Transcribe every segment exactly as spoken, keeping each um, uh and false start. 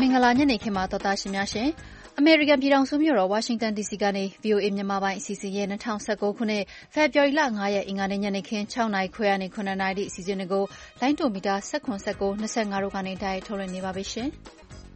င်္ဂလာညနေခင်းမှာတော်သားရှင်များရှင်အမေရိကန်ပြည်ထောင်စုမြို့တော်ဝါရှင်တန် ဒီ စီ ကနေ ဗီ အို အေ မြန်မာပိုင်းအစီအစဉ်ရဲ့၂၀၁၉ခုနှစ်ဖေဖော်ဝါရီလ၅ရက်အင်္ဂါနေ့ညနေခင်း၆နာရီခွဲကနေ၇နာရီအစီအစဉ်တွေကိုလိုင်းတိုမီတာ၁၇ ၁၉ ၂၅တို့ကနေတိုက်ထုတ်လွှင့်နေပါပြီရှင်။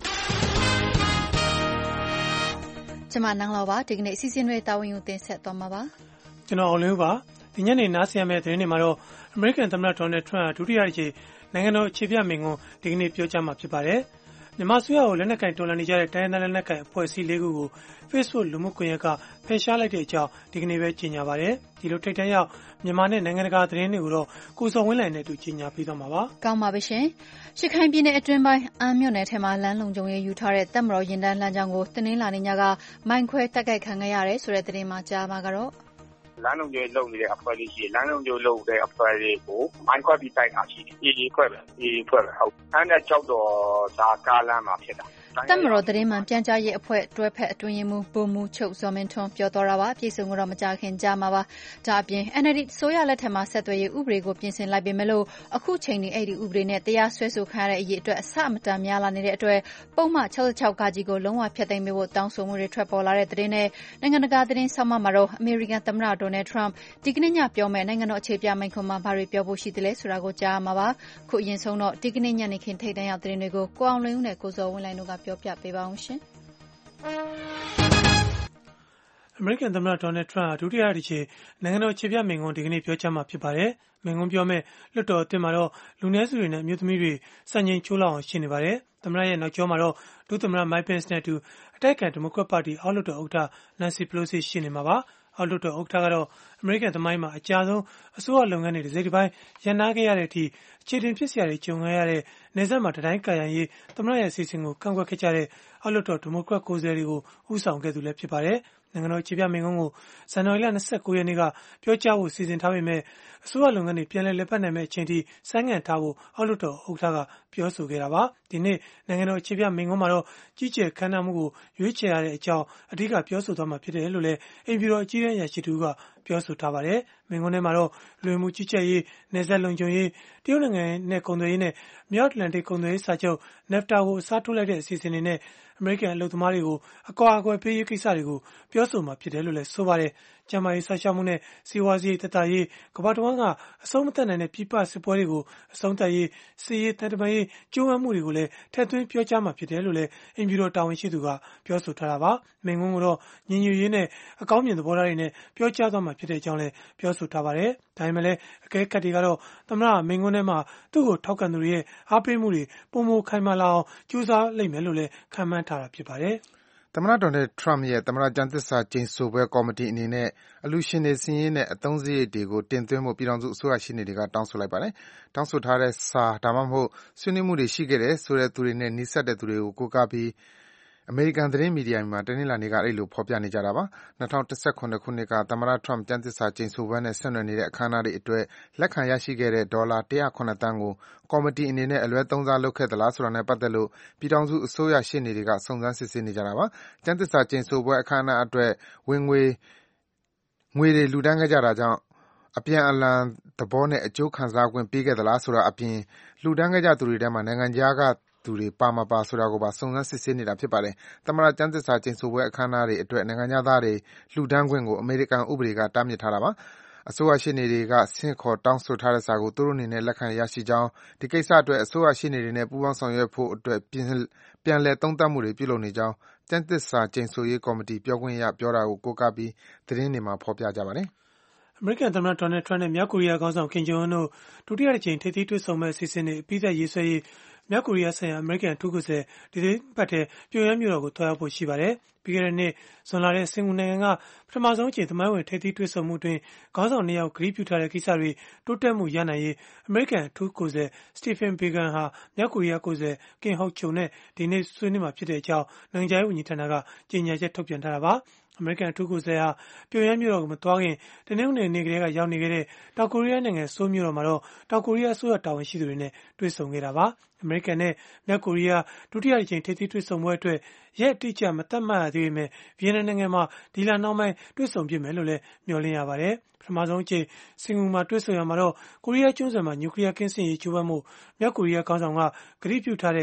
ကျွန်မနန်းလောပါဒီကနေ့အစီအစဉ်တွေတာဝန်ယူတင်ဆက်သွားမှာပါ။ကျွန်တော်အောင်လင်းပါဒီညနေနားဆင်ရမယ့်သတင်းတွေမှာတော့အမေရိကန်သမ္မတဒေါ်နယ်ထရန့်ဒုတိယအကြိမ်နိုင်ငံတော်အခြေပြမိန့်ခွန်းဒီကနေ့ပြောကြားမှာဖြစ်ပါတယ်။မြန်မာအစိုးရကိုလက်နက်ကိုင်တော်လှန်နေကြတဲ့တိုင်းရင်းသားလက်နက်ကိုင်အဖွဲ့အစည်းလေးခုကို Facebook လူမှုကွန်ရက်ကဖယ်ရှားလိုက်တဲ့အကြောင်းဒီကနေ့ပဲကြေညာပါတယ်။ဒီလိုထိပ်တန်းရောက်မြန်မာနဲ့နိုင်ငံတကာသတင်းတွေကိုတော့ကိုစော်ဝင်းလိုင်နဲ့အတူကြေညာပေးသွားမှာပါ။ကောင်းပါပြီရှင်။ရခိုင်ပြည်နယ်အတွင်းပိုင်းအမ်းမြို့နယ်ထဲမှာလမ်းလုံခြုံရေးယူထားတဲ့တပ်မတော်ရင်တန်းလမ်းကြောင်းကိုတနင်္လာနေ့ညကမိုင်းခွဲတိုက်ခိုက်ခံခဲ့ရတယ်ဆိုတဲ့သတင်းမှကြားမှာကတော့လမ်းလုံးကျလုံနေတဲ့အဖွဲ့လေးရှိလမ်းလုံးကျလုံတဲ့အဖွဲ့လေးကိုမိုင်းခွဲပြီးတိုက်တာရှိတယ်။အေးခွဲပဲအေးခွဲပဲဟုတ်။အဲ့နဲ့ကြောက်တော့ဒါကားလမ်းမှာဖြစ်တာတပ်မတော်သတင်းမှန်ပြန်ကြားရေးအဖွဲ့တွဲဖက်အတွင်းရေးမှူးဗိုလ်မှူးချုပ်ဇော်မင်းထွန်းပြောသွားတာပါပြည်စုံကတော့မကြခင်ကြားမှာပါဒါအပြင် အန် အယ် ဒီ ဆိုရလက်ထက်မှာဆက်သွယ်ရေးဥပဒေကိုပြင်ဆင်လိုက်ပေမဲ့လို့အခုချိန်ဒီအဲ့ဒီဥပဒေနဲ့တရားစွဲဆိုခံရတဲ့အရေးအတွက်အဆအမတန်များလာနေတဲ့အတွက်ပုံမှန်၆၆ကကြီးကိုလုံးဝဖျက်သိမ်းပေးဖို့တောင်းဆိုမှုတွေထွက်ပေါ်လာတဲ့သတင်းနဲ့နိုင်ငံတကာသတင်းဆောင်းပါးမှာတော့အမေရိကန်သမ္မတဒေါ်နယ်ထရန့်ဒီကနေ့ညပြောမဲ့နိုင်ငံတော်အခြေပြမိန့်ခွန်းမှာဘာတွေပြောဖို့ရှိသလဲဆိုတာကိုကြားမှာပါခုအရင်ဆုံးတော့ဒီကနေ့ညနေခင်းထိပ်တန်းရောက်သတင်းတွေကိုကိုအောင်လင်းဦးနဲ့ကိုစောဝင်းလိုင်းတို့ကပြောပြပေးပါအောင်ရှင်အမေရိကန်သမ္မတဒေါ်နယ်ထရန့်ဒုတိယအကြိမ်နိုင်ငံတော်အခြေပြမိန့်ခွန်းဒီကနေ့ပြောကြားမှာဖြစ်ပါတယ်။မိန့်ခွန်းပြောမဲ့လွှတ်တော်အသစ်မှာတော့လူနည်းစုတွေနဲ့အမျိုးသမီးတွေစံချိန်ချိုးလောက်အောင်ရှိနေပါတယ်။သမ္မတရဲ့နောက်ကျောမှာတော့ဒုသမ္မတမိုက်ပန့်စ်နဲ့အတူအတိုက်အခံဒီမိုကရက်ပါတီအောက်လွှတ်တော်ဥက္ကဋ္ဌနန်စီပလိုစီရှိနေမှာပါ။အောက်လွှတ်တော်ဥက္ကဋ္ဌကတော့အမေရိကန်သမိုင်းမှာအကြာဆုံးအစိုးရလုပ်ငန်းတွေတစ်စိတ်တစ်ပိုင်းရပ်နားခဲ့ရတဲ့အထိအခြေတင်ဖြစ်စရာတွေကြုံခဲ့ရတဲ့နေဆက်မှာတတိုင်းကာရန်ရေးသမ္မတရဲ့အစီအစဉ်ကိုကန့်ကွက်ခဲ့ကြတဲ့အောက်လွှတ်တော်ဒီမိုကရက်ကိုယ်စားလှယ်တွေကိုဦးဆောင်ခဲ့သူလည်းဖြစ်ပါတယ်။နိုင်ငံတော်အခြေပြမိန့်ခွန်းကိုဇန်နဝါရီလ၂၉ရက်နေ့ကပြောကြားဖို့စီစဉ်ထားပေမဲ့အစိုးရလုပ်ငန်းတွေပြန်လည်လည်ပတ်နိုင်မယ့်အချိန်ထိဆိုင်းငံ့ထားဖို့အောက်လွှတ်တော်ဥက္ကဋ္ဌကပြောဆိုခဲ့တာပါ။ဒီနေ့နိုင်ငံတော်အခြေပြမိန့်ခွန်းမှာတော့ကြီးကျယ်ခမ်းနားမှုကိုရွေးချယ်ရတဲ့အကြောင်းအဓိကပြောဆိုသွားမှာဖြစ်တယ်လို့လည်းအိမ်ဖြူတော်အကြီးအကဲအရာရှိတူကပြောဆိုထားပါတယ်။မိန့်ခွန်းထဲမှာတော့လူဝင်မှုကြီးကြပ်ရေးနယ်စပ်လုံခြုံရေးတရုတ်နိုင်ငံနဲ့ကုန်သွယ်ရေးနဲ့မြောက်အတ္တလန်တိတ်ကုန်သွယ်ရေးစာချုပ် နက်ဖ်တာ ကိုအစားထိုးလိုက်တဲ့အစီအစဉ်တွေနဲ့အမေရိကန်အလုပ်သမားတွေကိုအကွာအကွယ်ပေးရေးကိစ္စတွေကိုပြောဆိုမှာဖြစ်တယ်လို့လည်းဆိုပါတယ်။ကျန်းမာရေးစောင့်ရှောက်မှုနဲ့စီးပွားရေးသက်သာရေးကမ္ဘာတစ်ဝန်းကအဆုံးမသတ်နိုင်တဲ့ပြည်ပစစ်ပွဲတွေကိုအဆုံးသတ်ရေးစီးရေးတန်တမာရေးကျိုးဝမ်းမှုတွေကိုလည်းထည့်သွင်းပြောကြားမှာဖြစ်တယ်လို့လည်းအင်ဖြူတော်တာဝန်ရှိသူကပြောဆိုထားတာပါ။မိန့်ခွန်းကတော့ညီညွတ်ရေးနဲ့အကောင်းမြင်သဘောထားတွေနဲ့ပြောကြားသွားမှာဖြစ်တဲ့အကြောင်းလည်းပြောဆိုထားပါတယ်။ဒါပေမဲ့လည်းအကဲခတ်တွေကတော့သမ္မတမိန့်ခွန်းထဲမှာသူ့ကိုထောက်ခံသူတွေရဲ့အားပေးမှုတွေပုံမခိုင်မာလာအောင်ကြိုးစားလိမ့်မယ်လို့လည်းခန့်မှန်းထားတာဖြစ်ပါတယ်။သမ္မတဒေါ်နယ်ထရန့်ရဲ့သမ္မတကျမ်းသစ္စာကျိန်ဆိုပွဲကော်မတီအနေနဲ့အလှူရှင်တွေစာရင်းနဲ့အသုံးစရိတ်တွေကိုတင်သွင်းဖို့ပြည်ထောင်စုအစိုးရရှေ့နေတွေကတောင်းဆိုလိုက်ပါတယ်။တောင်းဆိုထားတဲ့စာဒါမှမဟုတ်ဆွေးနွေးမှုတွေရှိခဲ့တယ်ဆိုတဲ့သူတွေနဲ့နီးစပ်တဲ့သူတွေကိုကိုးကားပြီးအမေရိကန်သတင်းမီဒီယာတွေမှာတနင်္လာနေ့ကအဲဒီလိုဖော်ပြနေကြတာပါ။၂၀၁၇ခုနှစ်ကသမ္မတထရန့်ကျမ်းသစ္စာကျိန်ဆိုပွဲနဲ့ဆက်နွယ်နေတဲ့အခမ်းအနားတွေအတွက်လက်ခံရရှိခဲ့တဲ့ဒေါ်လာ၁၀၇သန်းကိုကော်မတီအနေနဲ့အလွဲသုံးစားလုပ်ခဲ့သလားဆိုတာနဲ့ပတ်သက်လို့ပြည်ထောင်စုအစိုးရရှေ့နေတွေကစုံစမ်းစစ်ဆေးနေကြတာပါ။ကျမ်းသစ္စာကျိန်ဆိုပွဲအခမ်းအနားအတွက်ဝင်ငွေငွေတွေလှူဒါန်းခဲ့ကြတာကြောင့်အပြန်အလှန်သဘောနဲ့အကျိုးခံစားခွင့်ပေးခဲ့သလားဆိုတာအပြင်လှူဒါန်းခဲ့ကြသူတွေထဲမှာနိုင်ငံခြားကသူတွေပါမပါဆိုတာကိုပါစုံစမ်းစစ်ဆေးနေတာဖြစ်ပါတယ်။သမ္မတကျမ်းသစ္စာကျိန်ဆိုပွဲအခမ်းအနားတွေအတွက်နိုင်ငံခြားသားတွေလှူဒါန်းခွင့်ကိုအမေရိကန်ဥပဒေကတားမြစ်ထားတာပါ။အစိုးရရှေ့နေတွေကဆင့်ခေါ်တောင်းဆိုထားတဲ့စာကိုသူတို့အနေနဲ့လက်ခံရရှိကြောင်းဒီကိစ္စအတွက်အစိုးရရှေ့နေတွေနဲ့ပူးပေါင်းဆောင်ရွက်ဖို့အတွက်ပြန်လည်သုံးသပ်မှုတွေပြုလုပ်နေကြောင်းကျမ်းသစ္စာကျိန်ဆိုရေးကော်မတီပြောခွင့်ရပြောတာကိုကိုးကားပြီးသတင်းတွေမှာဖော်ပြကြပါတယ်။အမေရိကန်သမ္မတဒေါ်နယ်ထရန့်နဲ့မြောက်ကိုရီးယားခေါင်းဆောင်ကင်ဂျုံအွန်းတို့ဒုတိယအကြိမ်ထိပ်သီးတွေ့ဆုံမဲ့အစီအစဉ်တွေအပြီးသတ်ရေးဆွဲရေးမြောက်ကိုရီးယားဆိုင်ရာအမေရိကန်အထူးကိုယ်စားလှယ်ဒီသီတင်းပတ်ထဲပြုံယမ်းမြို့တော်ကိုသွားရောက်ဖို့ရှိပါတယ်။ပြီးခဲ့တဲ့နှစ်ဇွန်လထဲစင်ကာပူနိုင်ငံကပထမဆုံးအကြိမ်သမိုင်းဝင်ထိပ်သီးတွေ့ဆုံမှုအတွင်းခေါင်းဆောင်နှစ်ယောက်ကတိပြုထားတဲ့ကိစ္စတွေတိုးတက်မှုရနိုင်ရေးအမေရိကန်အထူးကိုယ်စားလှယ်စတီဖင်ဘေဂန်ဟာမြောက်ကိုရီးယားကိုယ်စားလှယ်ကင်ဟောက်ချုံနဲ့ဒီနေ့ဆွေးနွေးမှာဖြစ်တဲ့အကြောင်းနိုင်ငံခြားရေးဝန်ကြီးဌာနကကြေညာချက်ထုတ်ပြန်ထားတာပါ။အမေရိကန်အထူးကိုယ်စားလှယ်ဟာပြုံယမ်းမြို့တော်ကိုမသွားခင်တနင်္ဂနွေနေ့ကတည်းကရောက်နေခဲ့တဲ့တောင်ကိုရီးယားနိုင်ငံဆိုးလ်မြို့တော်မှာတော့တောင်ကိုရီးယားအစိုးရတာဝန်ရှိသူတွေနဲ့တွေ့ဆုံခဲ့တာပါ။အမေရိကန်နဲ့မြောက်ကိုရီးယားဒုတိယအကြိမ်ထိပ်သီးတွေ့ဆုံပွဲအတွက်ရက်အတိအကျမသတ်မှတ်ရသေးပေမဲ့ဗီယက်နမ်နိုင်ငံမှာဒီလနှောင်းပိုင်းတွေ့ဆုံဖြစ်မယ်လို့လည်းမျှော်လင့်ရပါတယ်။ပထမဆုံးအကြိမ်စင်ကာပူမှာတွေ့ဆုံရမှာတော့ကိုရီးယားကျွန်းဆွယ်မှာနျူကလီးယားကင်းစင်ရေးကြိုးပမ်းမှုမြောက်ကိုရီးယားခေါင်းဆောင်ကကတိပြုထားတဲ့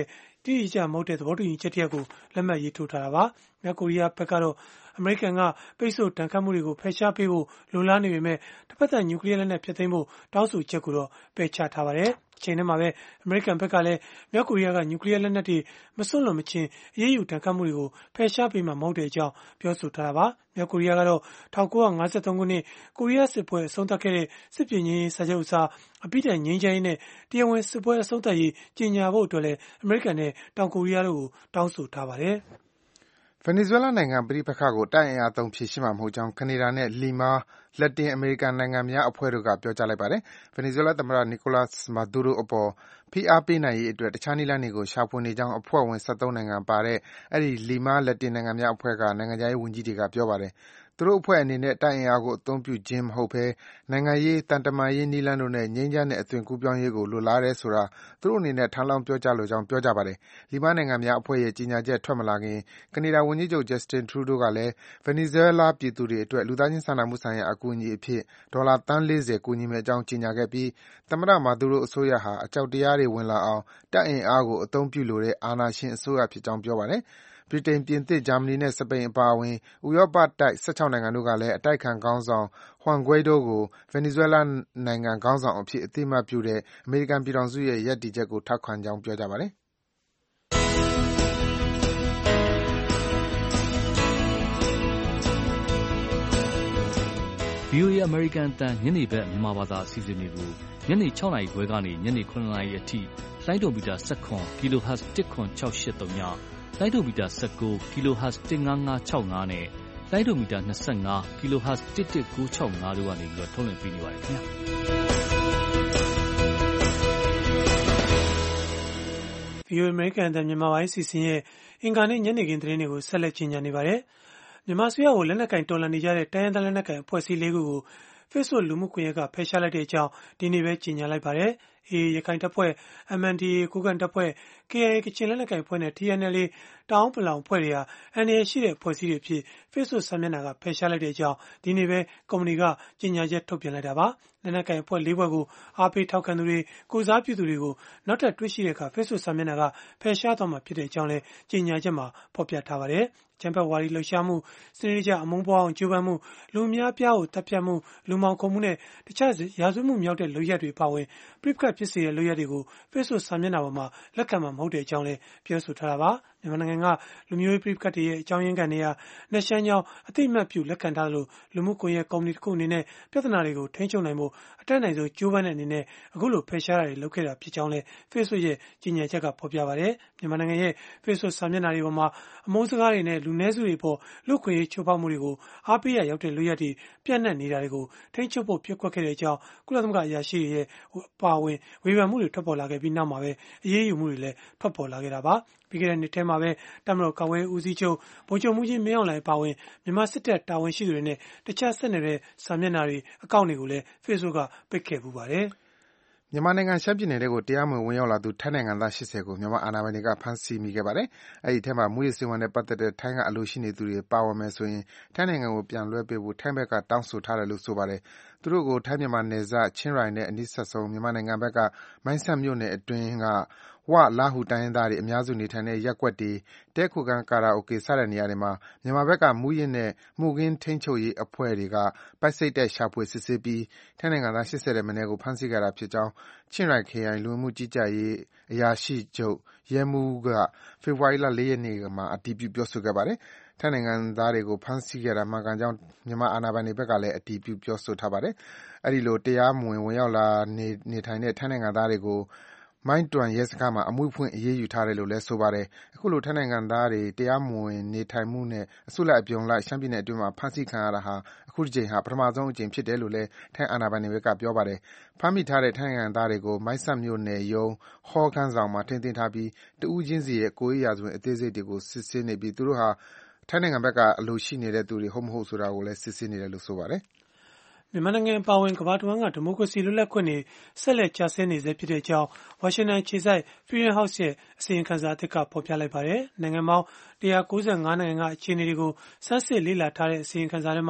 တိတိကျကျမဟုတ်တဲ့သဘောတူညီချက်တစ်ရပ်ကိုလက်မှတ်ရေးထိုးထားတာပါ။မြောက်ကိုရီးယားဘက်ကတော့အမေရိကန်ကပိတ်ဆို့ဒဏ်ခတ်မှုတွေကိုဖယ်ရှားပေးဖို့လိုလားနေပေမဲ့တစ်ဖက်သက်နျူကလီးယားလက်နက်ဖျက်သိမ်းဖို့တောင်းဆိုချက်ကိုတော့ပယ်ချထားပါတယ်။အချိန်ထဲမှာပဲအမေရိကန်ဘက်ကလည်းမြောက်ကိုရီးယားကနျူကလီးယားလက်နက်တွေမစွန့်လွတ်မချင်းအရေးယူဒဏ်ခတ်မှုတွေကိုဖယ်ရှားပေးမှာမဟုတ်တဲ့အကြောင်းပြောဆိုထားတာပါ။မြောက်ကိုရီးယားကတော့၁၉၅၃ခုနှစ်ကိုရီးယားစစ်ပွဲအဆုံးသတ်ခဲ့တဲ့စစ်ပြေငြိမ်းရေးစာချုပ်အစားအပိတိုင်ငြိမ်းချမ်းရေးနဲ့တရားဝင်စစ်ပွဲအဆုံးသတ်ရေးကြေညာဖို့အတွက်လည်းအမေရိကန်နဲ့တောင်ကိုရီးယားတို့ကိုတောင်းဆိုထားပါတယ်။ဗင်နီဇွဲလားနိုင်ငံပဋိပက္ခကိုတပ်အင်အားသုံးဖြေရှင်းမှာမဟုတ်ကြောင်းကနေဒါနဲ့လီမားလက်တင်အမေရိကန်နိုင်ငံများအဖွဲ့တို့ကပြောကြားလိုက်ပါတယ်။ ဗင်နီဇွဲလားသမ္မတ Nicolas Maduro အပေါ်ဖိအားပေးနိုင်ရေးအတွက်တခြားနည်းလမ်းတွေကိုရှာဖွေနေကြောင်းအဖွဲ့ဝင်၁၃နိုင်ငံပါတဲ့အဲဒီလီမားလက်တင်နိုင်ငံများအဖွဲ့ကနိုင်ငံခြားရေးဝန်ကြီးတွေကပြောပါတယ်။သူတို့အဖွဲ့အနေနဲ့တပ်အင်အားကိုအသုံးပြုခြင်းမဟုတ်ဘဲနိုင်ငံရေး၊သံတမန်ရေးနည်းလမ်းတို့နဲ့ငြိမ်းချမ်းတဲ့အသွင်ကူးပြောင်းရေးကိုလိုလားတယ်ဆိုတာသူတို့အနေနဲ့ထပ်လောင်းပြောကြားလိုကြောင်းပြောကြားပါတယ်။လီမားနိုင်ငံများအဖွဲ့ရဲ့ကြေညာချက်ထွက်မလာခင်ကနေဒါဝန်ကြီးချုပ် Justin Trudeau ကလည်းဗင်နီဇွဲလားပြည်သူတွေအတွက်လူသားချင်းစာနာမှုဆိုင်ရာအကူအညီအဖြစ်ဒေါ်လာသန်းလေးဆယ်ကူညီမယ့်အကြောင်းကြေညာခဲ့ပြီးသမ္မတ Maduro အစိုးရဟာအကြောက်တရားတွေဝင်လာအောင်တပ်အင်အားကိုအသုံးပြုလိုတဲ့အာဏာရှင်အစိုးရဖြစ်ကြောင်းပြောပါတယ်။ဗြိတိန်၊ပြင်သစ်၊ဂျာမနီနဲ့စပိန်အပါအဝင်ဥရောပတိုက်၁၆နိုင်ငံတို့ကလည်းအတိုက်အခံခေါင်းဆောင် Juan Guaido ကိုဗင်နီဇွဲလားနိုင်ငံခေါင်းဆောင်အဖြစ်အသိအမှတ်ပြုတဲ့အမေရိကန်ပြည်ထောင်စုရဲ့ရပ်တည်ချက်ကိုထောက်ခံကြောင်းပြောကြားပါတယ်။ဗွီအိုအေ အမေရိကန်အသံညနေဘက်မြန်မာဘာသာအစီအစဉ်တွေကိုညနေ၆နာရီခွဲကနေညနေ၇နာရီအထိလိုင်းဒိုမီတာ၁၇ kHz ၁၇၆၈၃ညလိုင်းဒိုမီတာ၁၉ kHz ၁၅၅၆၅နဲ့လိုင်းဒိုမီတာ၂၅ kHz ၁၁၉၆၅တို့ကနေပြီးတော့ထုတ်လွှင့်ပေးနေပါတယ်ခင်ဗျာ။ဗွီအိုအေ အမေရိကန်အသံမြန်မာပိုင်းအစီအစဉ်ရဲ့အင်္ဂါနေ့ညနေခင်းသတင်းတွေကိုဆက်လက်ကြီးညာနေပါတယ်။မြန်မာအစိုးရကိုလက်နက်ကိုင်တော်လှန်နေကြတဲ့တိုင်းရင်းသားလက်နက်ကိုင်အဖွဲ့အစည်းလေးခုကို Facebook လူမှုကွန်ရက်ကဖယ်ရှားလိုက်တဲ့အကြောင်းဒီနေ့ပဲကြေညာလိုက်ပါတယ်။ AA ရခိုင်တပ်ဖွဲ့၊ M N D A ကိုးကန့်တပ်ဖွဲ့၊ K I A ကချင်လက်နက်ကိုင်အဖွဲ့နဲ့ T N L A တအာင်းပလောင်အဖွဲ့တွေဟာအန္တရာယ်ရှိတဲ့အဖွဲ့အစည်းတွေအဖြစ် Facebook စာမျက်နှာကဖယ်ရှားလိုက်တဲ့အကြောင်းဒီနေ့ပဲကုမ္ပဏီကကြေညာချက်ထုတ်ပြန်လိုက်တာပါ။လက်နက်ကိုင်အဖွဲ့လေးဖွဲ့ကိုအားပေးထောက်ခံသူတွေကိုယ်စားပြုသူတွေကိုနောက်ထပ်တွေ့ရှိတဲ့အခါ Facebook စာမျက်နှာကဖယ်ရှားသွားမှာဖြစ်ကြောင်းလည်းကြေညာချက်မှာဖော်ပြထားပါတယ်။အကြမ်းဖက်ဝါဒီလှုပ်ရှားမှုစနစ်တကျအမုန်းပွားအောင်ကြိုးပမ်းမှုလူအများအပြားကိုတပ်ဖြတ်မှုလူမှောင်ခိုမှုနဲ့တခြားရာဇဝတ်မှုမြောက်တဲ့လုပ်ရပ်တွေပါဝင်ပြစ်ခတ်ဖြစ်စေတဲ့လုပ်ရပ်တွေကို Facebook စာမျက်နှာပေါ်မှာလက်ခံမှာမဟုတ်တဲ့အကြောင်းလည်းပြောဆိုထားတာပါ။မြန်မာနိုင်ငံကလူမျိုးရေးပြစ်ခတ်တွေရဲ့အကြောင်းရင်းခံတွေဟာနှက်ရှမ်းကြောင်းအသိအမှတ်ပြုလက်ခံထားလို့လူမှုကွန်ရက်ကုမ္ပဏီတစ်ခုအနေနဲ့ပြဿနာတွေကိုထိန်းချုပ်နိုင်ဖို့အတတ်နိုင်ဆုံးကြိုးပမ်းတဲ့အနေနဲ့အခုလိုဖယ်ရှားတာတွေလုပ်ခဲ့တာဖြစ်ကြောင်းလည်း Facebook ရဲ့ကြေညာချက်ကဖော်ပြပါတယ်။မြန်မာနိုင်ငံရဲ့ Facebook စာမျက်နှာတွေပေါ်မှာအမုန်းစကားတွေနဲ့လူနည်းစုတွေပေါ်လူ့ခွင့်ရေးချိုးဖောက်မှုတွေကိုအားပေးရရောက်တဲ့လုပ်ရပ်တွေပြန့်နှံ့နေတာတွေကိုထိန်းချုပ်ဖို့ပြည့်ကွက်ခဲ့တဲ့အကြောင်းကုလသမဂ္ဂအရာရှိတွေရဲ့ပါဝင်ဝေဖန်မှုတွေထွက်ပေါ်လာခဲ့ပြီးနောက်မှာပဲအရေးယူမှုတွေလည်းထွက်ပေါ်လာခဲ့တာပါ။ပြီးခဲ့တဲ့နှစ်ထဲမှာပဲတပ်မတော်ကာကွယ်ရေးဦးစီးချုပ်ဗိုလ်ချုပ်မှူးကြီးမင်းအောင်လှိုင်ပါဝင်မြန်မာစစ်တပ်တာဝန်ရှိသူတွေနဲ့တခြားဆက်နေတဲ့စာမျက်နှာတွေအကောင့်တွေကိုလည်း Facebook ကပိတ်ခဲ့ပူပါတယ်။မြန်မာနိုင်ငံရှမ်းပြည်နယ်ထဲကိုတရားမဝင်ဝင်ရောက်လာသူထိုင်းနိုင်ငံသား၈၀ကိုမြန်မာအာဏာပိုင်တွေကဖမ်းဆီးမိခဲ့ပါတယ်။အဲဒီထဲမှာမူးယစ်ဆေးဝါးနဲ့ပတ်သက်တဲ့ထိုင်းကအလိုရှိနေသူတွေပါဝင်မယ်ဆိုရင်ထိုင်းနိုင်ငံကိုပြန်လွှဲပေးဖို့ထိုင်းဘက်ကတောင်းဆိုထားတယ်လို့ဆိုပါတယ်။သူတို့ကိုထိုင်းမြန်မာနယ်စပ်ချင်းရိုင်နဲ့အနီးစပ်ဆုံးမြန်မာနိုင်ငံဘက်ကမိုင်းဆတ်မြို့နယ်အတွင်းကဝ၊ လားဟူတိုင်းရင်းသားတွေအများစုနေထိုင်တဲ့ရပ်ကွက်တွေ၊တည်းခိုခန်းကာရာအိုကေစတဲ့နေရာတွေမှာမြန်မာဘက်ကမူးယစ်နဲ့မူခင်းထိန်းချုပ်ရေးအဖွဲ့တွေကပိုက်စိတ်တိုက်ရှာဖွေစစ်ဆေးပြီးထိုင်းနိုင်ငံသား၈၀ထက်မနည်းကိုဖမ်းဆီးခဲ့တာဖြစ်ကြောင်းချင်းရိုင်ခရိုင်လူဝင်မှုကြီးကြပ်ရေးအရာရှိချုပ်ရဲမှူး Pol. Lt. Col. Meechai Nilsat ကဖေဖော်ဝါရီလ၄ရက်နေ့မှာအတည်ပြုပြောဆိုခဲ့ပါတယ်။ထိုင်းနိုင်ငံသားတွေကိုဖမ်းဆီးခဲ့တာမှန်ကန်ကြောင်းမြန်မာအာဏာပိုင်တွေဘက်ကလည်းအတည်ပြုပြောဆိုထားပါတယ်။အဲဒီလိုတရားမဝင်ဝင်ရောက်လာနေထိုင်တဲ့ထိုင်းနိုင်ငံသားတွေကိုမိုင်းတွမ်ရဲစခန်းမှာအမှုဖွင့်အရေးယူထားတယ်လို့လည်းဆိုပါတယ်။အခုလိုထိုင်းနိုင်ငံသားတွေတရားမဝင်နေထိုင်မှုနဲ့အစုလိုက်အပြုံလိုက်ရှမ်းပြည်နယ်အတွင်းမှာဖမ်းဆီးခံရတာဟာအခုတကြိမ်ဟာပထမဆုံးအကြိမ်ဖြစ်တယ်လို့လည်းထိုင်းအာဏာပိုင်တွေဘက်ကပြောပါတယ်။ဖမ်းမိထားတဲ့ထိုင်းနိုင်ငံသားတွေကိုမိုင်းဆတ်မြို့နယ်ရုံးဟောခန်းဆောင်မှာထိန်းသိမ်းထားပြီးတဦးချင်းစီရဲ့ကိုယ်ရေးရာဇဝင်အသေးစိတ်တွေကိုစစ်ဆေးနေပြီးသူတို့ဟာထိုင်းနိုင်ငံဘက်ကအလိုရှိနေတဲ့သူတွေဟုတ်မဟုတ်ဆိုတာကိုလည်းစစ်ဆေးနေတယ်လို့ဆိုပါတယ်။မြန်မာနိုင်ငံအပါအဝင်ကမ္ဘာတဝန်းကဒီမိုကရေစီလွတ်လပ်ခွင့်တွေဆက်လက်ကျဆင်းနေဆဲဖြစ်တဲ့အကြောင်းဝါရှင်တန်အခြေစိုက် Freedom House ရဲ့အစီရင်ခံစာအသစ်ကဖော်ပြလိုက်ပါတယ်။နိုင်ငံပေါင်း၁၉၅နိုင်ငံကအခြေအနေတွေကိုစမ်းစစ်လေ့လာထားတဲ့အစီရင်ခံစာထဲမှာ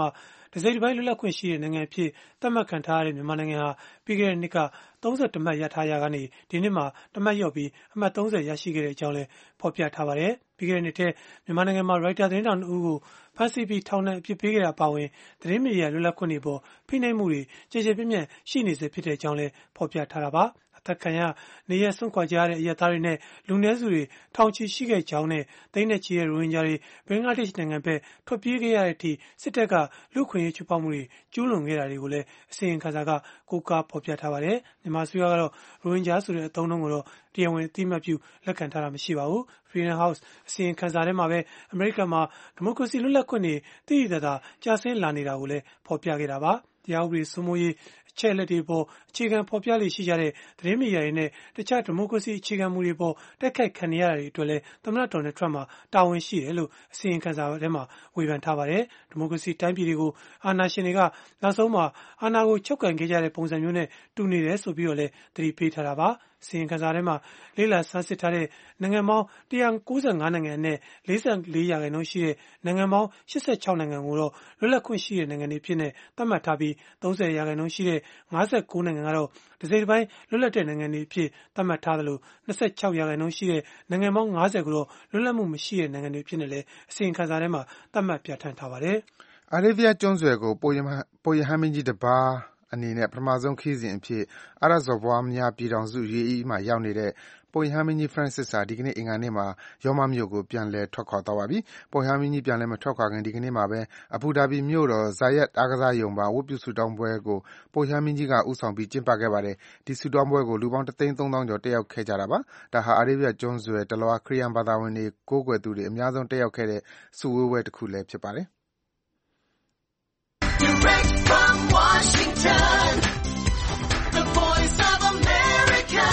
တစိမ့်တစ်ပိုင်းလွတ်လပ်ခွင့်ရှိတဲ့နိုင်ငံအဖြစ်သတ်မှတ်ခံထားရတဲ့မြန်မာနိုင်ငံဟာပြီးခဲ့တဲ့နှစ်ကသုံးဆယ့်တစ်မှတ်ရထားရာကနေဒီနှစ်မှာတစ်မှတ်လျော့ပြီးအမှတ်သုံးဆယ်ရရှိခဲ့တဲ့အကြောင်းလည်းဖော်ပြထားပါတယ်။ပြီးခဲ့တဲ့နှစ်ထဲမြန်မာနိုင်ငံမှာ Reuters သတင်းထောက်နှစ်ဦးကိုဖမ်းဆီးပြီးထောင်ဒဏ်အပြစ်ပေးခဲ့တာပါဝင်သတင်းမီဒီယာလွတ်လပ်ခွင့်တွေပေါ်ဖိနှိပ်မှုတွေကြေကြေပြန့်ပြန့်ရှိနေစေဖြစ်တဲ့အကြောင်းလည်းဖော်ပြထားတာပါ။သက်ခံရနေရဆုံးခွာကြရတဲ့အရက်သားတွေနဲ့လူနည်းစုတွေထောင်ချီရှိခဲ့ကြောင်းနဲ့တိမ့်နဲ့ချီတဲ့ရိုဟင်ဂျာတွေဘင်္ဂလားဒေ့ရှ်နိုင်ငံဘက်ထွက်ပြေးခဲ့ရတဲ့အထိစစ်တပ်ကလူခွင့်ရေးချိုးဖောက်မှုတွေကျူးလွန်ခဲ့တာတွေကိုလည်းအစီရင်ခံစာကကိုးကားဖော်ပြထားပါတယ်။မြန်မာအစိုးရကတော့ရိုဟင်ဂျာဆိုတဲ့အသုံးအနှုန်းကိုတော့တရားဝင်အသိအမှတ်ပြုလက်ခံထားတာမရှိပါဘူး။ Freedom House အစီရင်ခံစာထဲမှာပဲအမေရိကန်မှာဒီမိုကရေစီလွတ်လပ်ခွင့်တွေတည်တည်သာသာကျဆင်းလာနေတာကိုလည်းဖော်ပြခဲ့တာပါ။တရားဥပဒေစိုးမိုးရေးအချက်အလက်တွေပေါ်အခြေခံဖော်ပြလေ့ရှိကြတဲ့သတင်းမီဒီယာတွေနဲ့တခြားဒီမိုကရေစီအခြေခံမူတွေပေါ်တိုက်ခိုက်ခံနေရတဲ့အတွက်လည်းသမ္မတဒေါ်နယ်ထရမ့်မှာတာဝန်ရှိတယ်လို့အစီရင်ခံစာထဲမှာဝေဖန်ထားပါတယ်။ဒီမိုကရေစီတိုင်းပြည်တွေကိုအာဏာရှင်တွေကနောက်ဆုံးမှာအာဏာကိုချုပ်ကိုင်ခဲ့ကြတဲ့ပုံစံမျိုးနဲ့တူနေတယ်ဆိုပြီးတော့လည်းသတိပေးထားတာပါ။စီရင်ခံစာထဲမှာလေးလာဆန်းစစ်ထားတဲ့နိုင်ငံပေါင်း၁၉၅နိုင်ငံအနက်၄၄ရာခိုင်နှုန်းရှိတဲ့နိုင်ငံပေါင်း၈၆နိုင်ငံကိုတော့လွတ်လပ်ခွင့်ရှိတဲ့နိုင်ငံတွေဖြစ်နေသတ်မှတ်ထားပြီး၃၀ရာခိုင်နှုန်းရှိတဲ့၅၉နိုင်ငံကတော့တစိမ့်တစ်ပိုင်းလွတ်လပ်တဲ့နိုင်ငံတွေဖြစ်သတ်မှတ်ထားသလို၂၆ရာခိုင်နှုန်းရှိတဲ့နိုင်ငံပေါင်း၅၀ကိုတော့လွတ်လပ်မှုမရှိတဲ့နိုင်ငံတွေဖြစ်နေလေအစီရင်ခံစာထဲမှာသတ်မှတ်ပြဋ္ဌာန်းထားပါတယ်။အာရေဗျကျွန်းဆွယ်ကိုပိုရဟန်းမင်းကြီးတစ်ပါးအနေနဲ့ပထမဆုံးခရီးစဉ်အဖြစ်အာရပ်စော်ဘွားများပြည်ထောင်စု ယူအေအီး မှာရောက်နေတဲ့ပုပ်ရဟန်းမင်းကြီး Francis ဟာဒီကနေ့အင်္ဂါနေ့မှာရောမမြို့ကိုပြန်လည်ထွက်ခွာသွားပါပြီ။ပုပ်ရဟန်းမင်းကြီးပြန်လည်မထွက်ခွာခင်ဒီကနေ့မှာပဲအဘူဒါဘီမြို့တော် Zayed အားကစားရုံမှာဝတ်ပြုဆုတောင်းပွဲကိုပုပ်ရဟန်းမင်းကြီးကဦးဆောင်ပြီးကျင်းပခဲ့ပါတယ်။ဒီဆုတောင်းပွဲကိုလူပေါင်းတစ်သိန်းသုံးသောင်းကျော်တက်ရောက်ခဲ့ကြတာပါ။ဒါဟာအာရေဗျကျွန်းဆွယ်တလွှားခရစ်ယာန်ဘာသာဝင်တွေကိုးကွယ်သူတွေအများဆုံးတက်ရောက်ခဲ့တဲ့စုဝေးပွဲတစ်ခုလည်းဖြစ်ပါတယ်။ Direct from Washington, the voice of America,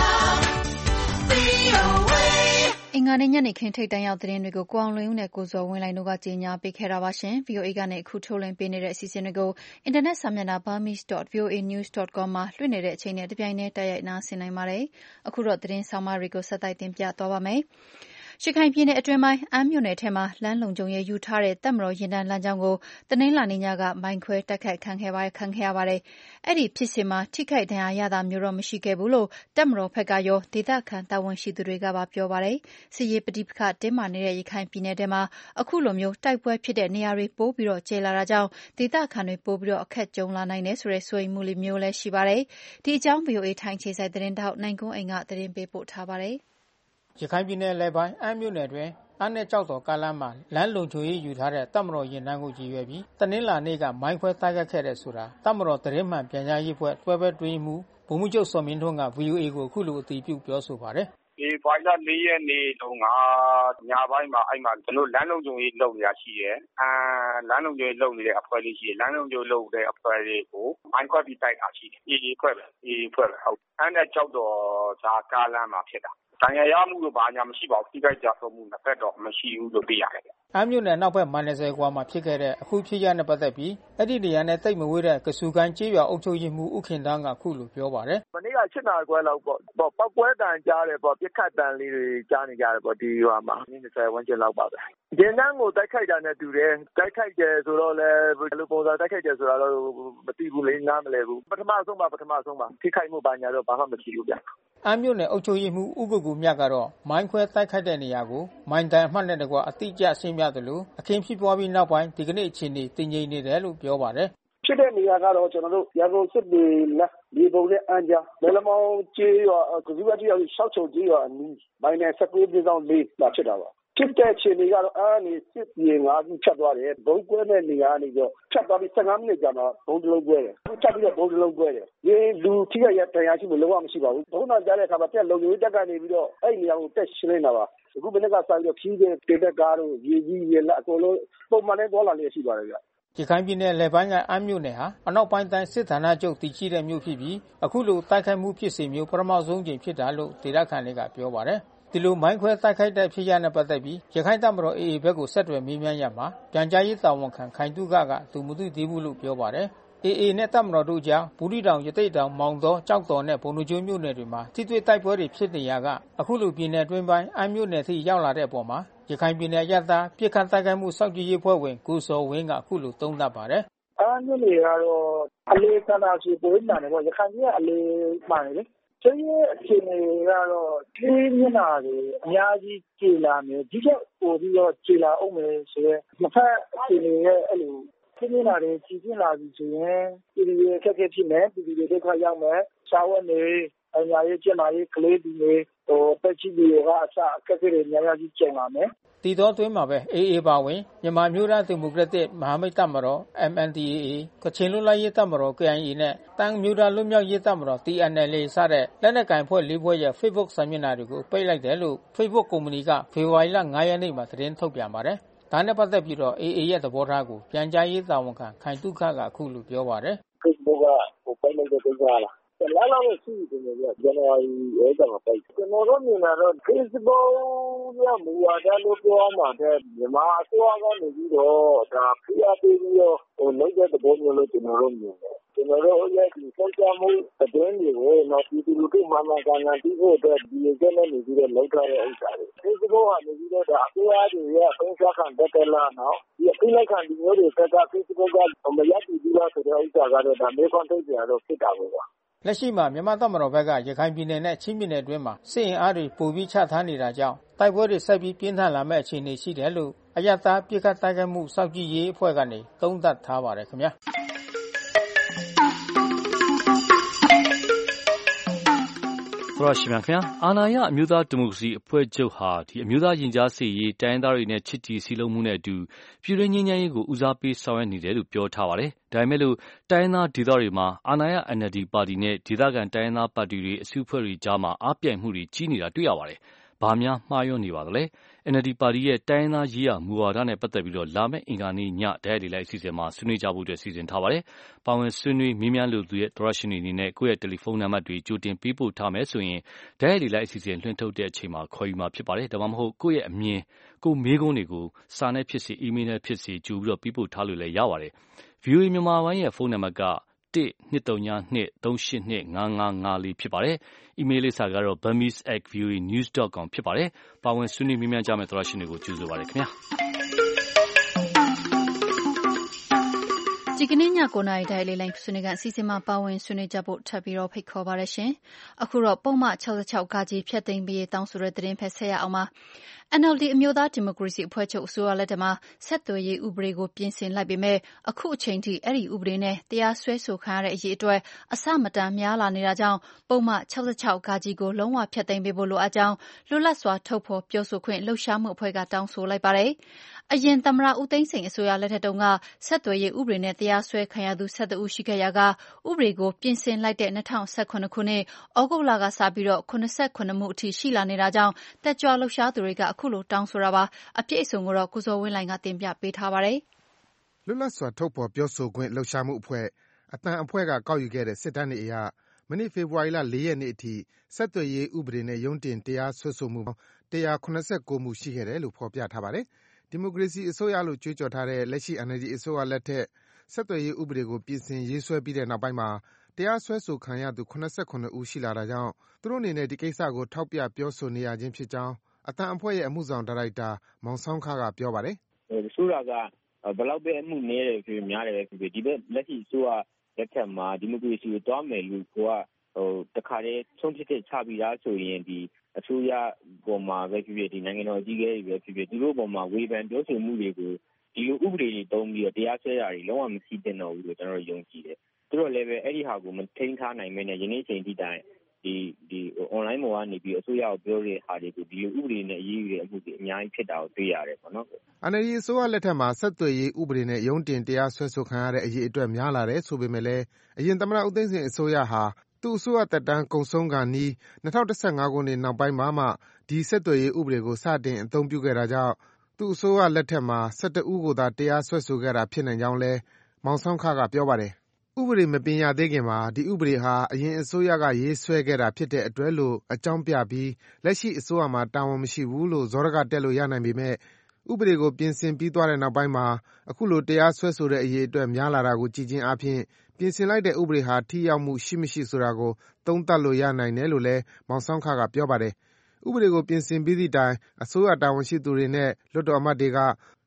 အင်္ဂါနေ့ညနေခင်းထိပ်တန်းရောက်သတင်းတွေကိုကိုအောင်လွင်ဦးနဲ့ကိုဇော်ဝင်းလှိုင်တို့ကကြီးညာပေးခဲ့တာပါရှင်။ ဗွီအိုအေကနေအခုထုတ်လွှင့်ပေးနေတဲ့အစီအစဉ်တွေကိုအင်တာနက်စာမျက်နှာ burmese dot v o a news dot com မှာလွှင့်နေတဲ့အချိန်နဲ့တပြိုင်တည်းတိုက်ရိုက်နားဆင်နိုင်ပါတယ်။အခုတော့သတင်းဆောင်မတွေကိုဆက်တိုက်တင်ပြသွားပါမယ်။ရခိုင်ပြည်နယ်အတွင်းပိုင်းအမ်းမြို့နယ်ထဲမှာလမ်းလုံခြုံရေးယူထားတဲ့တပ်မတော်ယာဉ်တန်းလမ်းကြောင်းကိုတနင်္လာနေ့ညကမိုင်းခွဲတိုက်ခိုက်ခံခဲ့ရပါတယ်။အဲ့ဒီဖြစ်စဉ်မှာထိခိုက်ဒဏ်ရာရတာမျိုးတော့မရှိခဲ့ဘူးလို့တပ်မတော်ဘက်ကရောဒေသခံတာဝန်ရှိသူတွေကပါပြောပါတယ်။စစ်ရေးပဋိပက္ခတင်းမာနေတဲ့ရခိုင်ပြည်နယ်ထဲမှာအခုလိုမျိုးတိုက်ပွဲဖြစ်တဲ့နေရာတွေပိုပြီးတော့ကျယ်လာတာကြောင့်ဒေသခံတွေပိုပြီးတော့အခက်ကြုံလာနိုင်တယ်ဆိုတဲ့စိုးရိမ်မှုမျိုးလည်းရှိပါတယ်။ဒီအကြောင်း ဗွီအိုအေထိုင်းခြေစိုက်သတင်းထောက်နိုင်ကွန်းအိမ်ကသတင်းပေးပို့ထားပါတယ်။ရခိုင်ပြည်နယ်လယ်ပိုင်းအမ်းမြို့နယ်တွင်အမ်းနဲ့ကြောက်တော်ကားလမ်းမှာလမ်းလုံခြုံရေးယူထားတဲ့တပ်မတော်ယာဉ်တန်းကိုကြည်ရွယ်ပြီးတနင်္လာနေ့ကမိုင်းခွဲတိုက်ခိုက်ခဲ့တဲ့ဆိုတာတပ်မတော်သတင်းမှန်ပြန်ကြားရေးဖွဲ့တွဲဘက်တွင်းမှုဗိုလ်မှူးချုပ်စောမင်းထွန်းက ဗွီအိုအေ ကိုအခုလိုအတည်ပြုပြောဆိုပါတယ်။ဒီဖိုင်လ၄ရက်နေ့တုန်းကညပိုင်းမှာအဲ့မှာကျွန်တော်လမ်းလုံခြုံရေးလုပ်ရရှိတယ်။အာလမ်းလုံခြုံရေးလုပ်နေတဲ့အဖွဲ့လေးရှိတယ်။လမ်းလုံခြုံရေးလုပ်တဲ့အဖွဲ့လေးကိုမိုင်းခွဲပြီးတိုက်တာရှိတယ်။အေးအေးဖွဲ့ပဲအေးအေးဖွဲ့ပဲဟုတ်။အဲ့နဲ့ကြောက်တော်ဇာကားလမ်းမှာဖြစ်တာ။တန်ရရမှုတို့ဘာညာမရှိပါဘူး။ထိခိုက်ကြဆုံးမှုနှစ်ဖက်တော့မရှိဘူးလို့သိရတယ်။အမ်းမြို့နယ်နောက်ဘက်မိုင်၂၀ကွာမှာဖြစ်ခဲ့တဲ့အခုဖြစ်ရတဲ့ပတ်သက်ပြီးအဲ့ဒီနေရာနဲ့တိတ်မဝေးတဲ့ကဆူကိုင်းကျေးရွာအုပ်ချုပ်ရေးမှူးဦးခင်တန်းကခုလိုပြောပါတယ်။မနေ့က၈နာရီခွဲလောက်ပေါ့။ပေါ့ပောက်ကွဲတန်ကြားတယ်ပေါ့ပြစ်ခတ်တန်လေးတွေကြားနေကြတယ်ပေါ့ဒီရွာမှာမိနစ်၂၀ဝန်းကျင်လောက်ပါပဲ။ဒီနန်းကိုတိုက်ခိုက်တာနဲ့တူတယ်။တိုက်ခိုက်တယ်ဆိုတော့လည်းဘယ်လိုပုံစံတိုက်ခိုက်တယ်ဆိုတာတော့မသိဘူးလေနားမလဲဘူး။ပထမဆုံးပါပထမဆုံးပါထိခိုက်မှုဘာညာတော့ဘာမှမရှိဘူးဗျ။အမ်းမြို့နယ်အုပ်ချုပ်ရေးမှူးဦးကိုကိုမြတ်ကတော့မိုင်းခွဲတိုက်ခိုက်တဲ့နေရာကိုမိုင်းတန်အမှတ်နဲ့တကွအတိအကျရှင်းပြတယ်လို့အခင်းဖြစ်ပွားပြီးနောက်ပိုင်းဒီကနေ့အခြေအနေတည်ငြိမ်နေတယ်လို့ပြောပါတယ်ဖြစ်တဲ့နေရာကတော့ကျွန်တော်တို့ရန်ကုန်စစ်တွေလက်ဒီပုံနဲ့အန်ကြားဘယ်လမောင်ကျေးရွာကဇူဝတ်ကြီးရွာရှောက်ချုံကြီးရွာအနီးမိုင်းနဲ့၁၉ပြည်ဆောင်လေးလာဖြစ်တာပါဖြစ်တဲ့အခြေအနေကတော့အားနေစစ်ပြေငါးခုဖြတ်သွားတယ်ဘုံကွဲတဲ့နေရာနေတော့ဖြတ်သွားပြီး၁၅မိနစ်ကြာတော့ဘုံတစ်လုံးကွဲတယ်ဖြတ်ပြီးတော့ဘုံတစ်လုံးကွဲတယ်ဒီလူထိရရတရားရှိလို့လုံးဝမရှိပါဘူးဘုံတော်ကြားတဲ့အခါမှာတက်လုံကြီးတက်ကနေပြီးတော့အဲ့နေရာကိုတက်ရှင်းနေတာပါအခုမနေ့ကစပြီးတော့ဖြီးတဲ့တေတက်ကားတို့ရေကြီးရေလက်အကုန်လုံးပုံမှန်နဲ့သွားလာနေရှိပါတယ်ဗျရခိုင်ပြည်နယ်လယ်ပိုင်းကအမ်းမြို့နယ်ဟာအနောက်ပိုင်းတိုင်းစစ်ဌာနချုပ်တည်ရှိတဲ့မြို့ဖြစ်ပြီးအခုလိုတိုက်ခိုက်မှုဖြစ်စဉ်မျိုးပထမဆုံးကြိမ်ဖြစ်တာလို့ဒေသခံတွေကပြောပါတယ်ဒီလိုမိုင်းခွဲတိုက်ခိုက်တဲ့ဖြစ်ရတဲ့ပတ်သက်ပြီးရခိုင်တပ်မတော် အေအေ ဘက်ကိုဆက်သွယ်မေးမြန်းရမှာပြန်ကြားရေးတာဝန်ခံခိုင်တုခကသူမသိသေးဘူးလို့ပြောပါတယ်အေအေနဲ့တပ်မတော်တို့ကြားဘူးတီတောင်ရတိတ်တောင်မောင်တော်ကြောက်တော်နဲ့ဘုံလူကျိုးမြို့နယ်တွေမှာထိတွေ့တိုက်ပွဲတွေဖြစ်နေရာကအခုလိုပြည်နယ်အတွင်းပိုင်းအမ်းမြို့နယ်ထိရောက်လာတဲ့အပေါ်မှာရခိုင်ပြည်နယ်ရသပြစ်ခတ်တိုက်ခိုက်မှုစောင့်ကြည့်ရေးဖွဲ့ဝင်ကိုစောဝင်းကအခုလိုသုံးသပ်ပါတယ်အမ်းမြို့နယ်ကတော့အလေဆန္ဒရှိပုံမှန်တယ်ပေါ့ရခိုင်ပြည်ကအလေမှန်တယ်လေကျင်းရဲ့အခြေအနေကတော့ဒီမျက်နှာတွေအများကြီးကျေလာမယ်ဒီချက်ပို့ပြီးတော့ကျေလာအောင်မယ်ဆိုတော့တစ်ဖက်အခြေအနေရဲ့အဲ့လိုဒီမျက်နှာတွေကြီးကျင်းလာပြီဆိုရင်ပြည်သူတွေအခက်အခဲဖြစ်မယ်ပြည်သူတွေဒုက္ခရောက်မယ်ရှားဝတ်နေအညာရေးကျမရေးကလေးတွေဟိုတက်ချီတွေကအစအခက်အခဲတွေများများကြီးကျုံလာမယ်ဒီတော့အတွင်းမှာပဲ အေအေ ပါဝင်မြန်မာမျိုးသားဒီမိုကရက်တစ်မဟာမိတ်တပ်မတော် အမ် အန် ဒီ အေ အေ ကချင်လွတ်လပ်ရေးတပ်မတော် ကေ အိုင် အေ နဲ့တန်းမျိုးသားလွတ်မြောက်ရေးတပ်မတော် တီ အန် အယ်လ် အေ စတဲ့လက်နက်ကိုင်ဖွဲ့လေးဖွဲ့ရဲ့ Facebook စာမျက်နှာတွေကိုပိတ်လိုက်တယ်လို့ Facebook ကုမ္ပဏီကဖေဖော်ဝါရီလ၅ရက်နေ့မှာသတင်းထုတ်ပြန်ပါတယ်။ဒါနဲ့ပတ်သက်ပြီးတော့ အေအေ ရဲ့သဘောထားကိုပြန်ကြားရေးတာဝန်ခံခိုင်တုခကအခုလိုပြောပါတယ်။ Facebook ကဟိုပိတ်လိုက်တဲ့ကိစ္စလားလာလာလို့ရှိတယ်ဗျာဇန်နဝါရီအဲကမှာပိုက်ကျွန်တော်တို့မြင်တာတော့ Facebook ရမူဝါဒလို့ပြောမှာတဲ့မြန်မာအစိုးရကနေပြီးတော့ဒါဖိအားပေးပြီးတော့ဟိုလုပ်တဲ့သဘောမျိုးလို့ကျွန်တော်တို့မြင်တယ်ကျွန်တော်တို့ရဲ့ဒီစောင့်ကြမှုသတင်းတွေကိုတော့ဒီလူတို့မှန်မှန်ကန်ကန်သိဖို့အတွက်ဒီကျက်နဲ့နေပြီးတော့လုပ်ထားတဲ့ဥစ္စာတွေ Facebook ကနေပြီးတော့ဒါအစိုးရတွေရဲ့အဆုံးဖြတ်ခံတက်လာတော့ဒီအပိလိုက်ခံဒီမျိုးတွေက Facebook ကမရတည်ဘူးလားဆိုတဲ့ဥစ္စာကတော့ဒါမေးခွန်းထုတ်ကြတော့ဖြစ်တာပဲကွာလက်ရှိမှာမြန်မာတပ်မတော်ဘက်ကရခိုင်ပြည်နယ်နဲ့ချင်းပြည်နယ်အတွင်းမှာစစ်အင်အားတွေပိုပြီးချထားနေတာကြောင့်တိုက်ပွဲတွေဆက်ပြီးပြင်းထန်လာမယ့်အခြေအနေရှိတယ်လို့အရသာပြစ်ခတ်တိုက်ခိုက်မှုစောင့်ကြည့်ရေးအဖွဲ့ကနေသုံးသပ်ထားပါတယ်ခင်ဗျာသောရရှိမြခင်အာနာယအမျိုးသားဒီမိုကရေစီအဖွဲ့ချုပ်ဟာဒီအမျိုးသားရင်ကြားစေ့ရေးတိုင်းသားတွေနဲ့ချစ်တီစီလုံးမှုနဲ့အတူပြည်တွင်းငြိမ်းချမ်းရေးကိုဦးစားပေးဆောင်ရွက်နေတယ်လို့ပြောထားပါတယ်။ဒါပေမဲ့လို့တိုင်းသားဒေသတွေမှာအာနာယ အန် အယ်လ် ဒီ ပါတီနဲ့ဒေသခံတိုင်းသားပါတီတွေအစုအဖွဲ့တွေကြားမှာအားပြိုင်မှုတွေကြီးနေတာတွေ့ရပါတယ်။ဘာများမှားယွင်းနေပါသလဲ။ အန် အယ်လ် ဒီ ပါတီရဲ့တိုင်းသားရေးရာမူဝါဒနဲ့ပတ်သက်ပြီးတော့လာမယ့်အင်္ဂါနေ့ညတိုက်ရိုက်လိုက်အစီအစဉ်မှာဆွေးနွေးကြဖို့အတွက်စီစဉ်ထားပါတယ်။ပါဝင်ဆွေးနွေးမေးမြန်းလို့သူရဲ့သောရရှိနေအနေနဲ့ကိုယ့်ရဲ့တယ်လီဖုန်းနံပါတ်တွေကြိုတင်ပေးပို့ထားမယ်ဆိုရင်တိုက်ရိုက်လိုက်အစီအစဉ်လွှင့်ထုတ်တဲ့အချိန်မှာခေါ်ယူမှာဖြစ်ပါတယ်။ဒါမှမဟုတ်ကိုယ့်ရဲ့အမြင်ကိုမေးခွန်းတွေကိုစာနဲ့ဖြစ်စေအီးမေးလ်နဲ့ဖြစ်စေကြိုပြီးတော့ပေးပို့ထားလို့လည်းရပါတယ်။ ဗီအိုအေမြန်မာပိုင်းရဲ့ဖုန်းနံပါတ်ကတစ် နှစ် သုံး ည နှစ် သုံး ရှစ် နှစ် ငါး ငါး ငါး လေးဖြစ်ပါတယ်။ အီးမေးလ်လိပ်စာကတော့ burmese at v o a news dot com ဖြစ်ပါတယ်။ပါဝင်ဆွေးနွေးမေးမြန်းကြမယ့်သောရရှိတွေကိုကြိုဆိုပါရစေခင်ဗျာ။ဒီကနေ့ညကိုနာရီတိုင်းလေးလိုင်းဆွေးနွေးကအစီအစဉ်မှာပါဝင်ဆွေးနွေးကြဖို့ထပ်ပြီးတော့ဖိတ်ခေါ်ပါရရှင်။အခုတော့ပုံမှန်၆၆ကကြီးဖြတ်သိမ်းပြီးတောင်းဆိုတဲ့သတင်းဖက်ဆက်ရအောင်ပါ။အန် အယ်လ် ဒီ အမျိုးသားဒီမိုကရေစီအဖွဲ့ချုပ်အစိုးရလက်ထက်မှာဆက်သွယ်ရေးဥပဒေကိုပြင်ဆင်လိုက်ပေမဲ့အခုအချိန်ထိအဲ့ဒီဥပဒေနဲ့တရားစွဲဆိုခံရတဲ့အရေးအတွက်အဆမတန်များလာနေတာကြောင့်ပုံမှန်၆၆ကကြီးကိုလုံးဝဖျက်သိမ်းပေးဖို့လိုအပ်ကြောင်းလွတ်လပ်စွာထုတ်ဖော်ပြောဆိုခွင့်လှုပ်ရှားမှုအဖွဲ့ကတောင်းဆိုလိုက်ပါတယ်။အရင်သမ္မတဦးသိန်းစိန်အစိုးရလက်ထက်တုန်းကဆက်သွယ်ရေးဥပဒေနဲ့တရားစွဲခံရသူ၁၁ဦးရှိခဲ့ရာကဥပဒေကိုပြင်ဆင်လိုက်တဲ့၂၀၁၇ခုနှစ်ဩဂုတ်လကစပြီးတော့၇၇မှုအထိရှိလာနေတာကြောင့်တက်ကြွလှုပ်ရှားသူတွေကအခုလိုတောင်းဆိုတာပါအပြည့်အစုံကိုတော့ကိုဇော်ဝင်းလှိုင်ကတင်ပြပေးထားပါတယ်လွတ်လပ်စွာထုတ်ဖော်ပြောဆိုခွင့်လှုပ်ရှားမှုအဖွဲ့အသံအဖွဲ့ကကောက်ယူခဲ့တဲ့စစ်တမ်းတွေအရမနေ့ဖေဖော်ဝါရီလ၄ရက်နေ့အထိဆက်သွယ်ရေးဥပဒေနဲ့ရုံးတင်တရားစွဲဆိုမှု၁၇၉မှုရှိခဲ့တယ်လို့ဖော်ပြထားပါတယ်ဒီမိုကရေစီအစိုးရလို့ကြွေးကြော်ထားတဲ့လက်ရှိ အန် အယ်လ် ဒီ အစိုးရလက်ထက်ဆက်သွယ်ရေးဥပဒေကိုပြင်ဆင်ရေးဆွဲပြီးတဲ့နောက်ပိုင်းမှာတရားစွဲဆိုခံရသူ၇၇ဦးရှိလာတာကြောင့်သူတို့အနေနဲ့ဒီကိစ္စကိုထောက်ပြပြောဆိုနေရခြင်းဖြစ်ကြောင်းအသံအဖွဲ့ရဲ့အမှုဆောင်ဒါရိုက်တာမောင်ဆောင်းခကပြောပါတယ်။အစိုးရကဘယ်လောက်ပဲအမှုနည်းတယ်ဖြစ်များတယ်ဖြစ်ဒီဘက်လက်ရှိအစိုးရလက်ထက်မှာဒီမိုကရေစီကိုတွားမယ်လို့ကိုကဟိုတခါတည်းဆုံးဖြတ်ချက်ချပြီးသားဆိုရင်ဒီအစိုးရပေါ်မှာပဲဖြစ်ဖြစ်ဒီနိုင်ငံတော်အကြီးအကဲတွေပဲဖြစ်ဖြစ်သူတို့ပေါ်မှာဝေဖန်ပြောဆိုမှုတွေကိုဒီလိုဥပဒေတွေတုံးပြီးတော့တရားစွဲတာတွေလုံးဝမရှိသင့်တော့ဘူးလို့ကျွန်တော်တို့ယုံကြည်တယ်။သူတို့လည်းပဲအဲ့ဒီဟာကိုမထိန်းထားနိုင်မနဲ့ယနေ့ချိန်ထိတိုင်ဒီဒီ online ပေါ်ကနေပြီးအစိုးရကိုပြောတဲ့ဟာတွေကိုဒီလိုဥပဒေနဲ့အရေးယူတဲ့အမှုတွေအများကြီးဖြစ်တာကိုတွေ့ရတယ်ပေါ့နော်။ အန် အယ်လ် ဒီ အစိုးရလက်ထက်မှာဆက်သွယ်ရေးဥပဒေနဲ့ရုံးတင်တရားစွဲဆိုခံရတဲ့အရေးအတွက်များလာတယ်ဆိုပေမဲ့လည်းအရင်သမ္မတဦးသိန်းစိန်အစိုးရဟာသူ့အစိုးရသက်တမ်းကုန်ဆုံးခါနီး၂၀၁၅ခုနှစ်နောက်ပိုင်းမှာမှဒီဆက်သွယ်ရေးဥပဒေကိုစတင်အသုံးပြုခဲ့တာကြောင့်သူ့အစိုးရလက်ထက်မှာ၁၁ဦးကိုသာတရားစွဲဆိုခဲ့တာဖြစ်နိုင်ကြောင်းလည်းမောင်ဆောင်းခကပြောပါတယ်။ဥပဒေမပြင်ရသေးခင်မှာဒီဥပဒေဟာအရင်အစိုးရကရေးဆွဲခဲ့တာဖြစ်တဲ့အတွက်လို့အကြောင်းပြပြီးလက်ရှိအစိုးရမှာတာဝန်မရှိဘူးလို့ဇောရကတက်လို့ရနိုင်ပေမဲ့ဥပဒေကိုပြင်ဆင်ပြီးသွားတဲ့နောက်ပိုင်းမှာအခုလိုတရားစွဲဆိုတဲ့အရေးအတွက်များလာတာကိုကြည့်ခြင်းအပြင်ပြင်ဆင်လိုက်တဲ့ဥပဒေဟာထိရောက်မှုရှိမရှိဆိုတာကိုသုံးသပ်လို့ရနိုင်တယ်လို့လည်းမောင်ဆောင်းခကပြောပါတယ်။ဥပဒေကိုပြင်ဆင်ပြီးသည့်တိုင်အစိုးရတာဝန်ရှိသူတွေနဲ့လွှတ်တော်အမတ်တွေက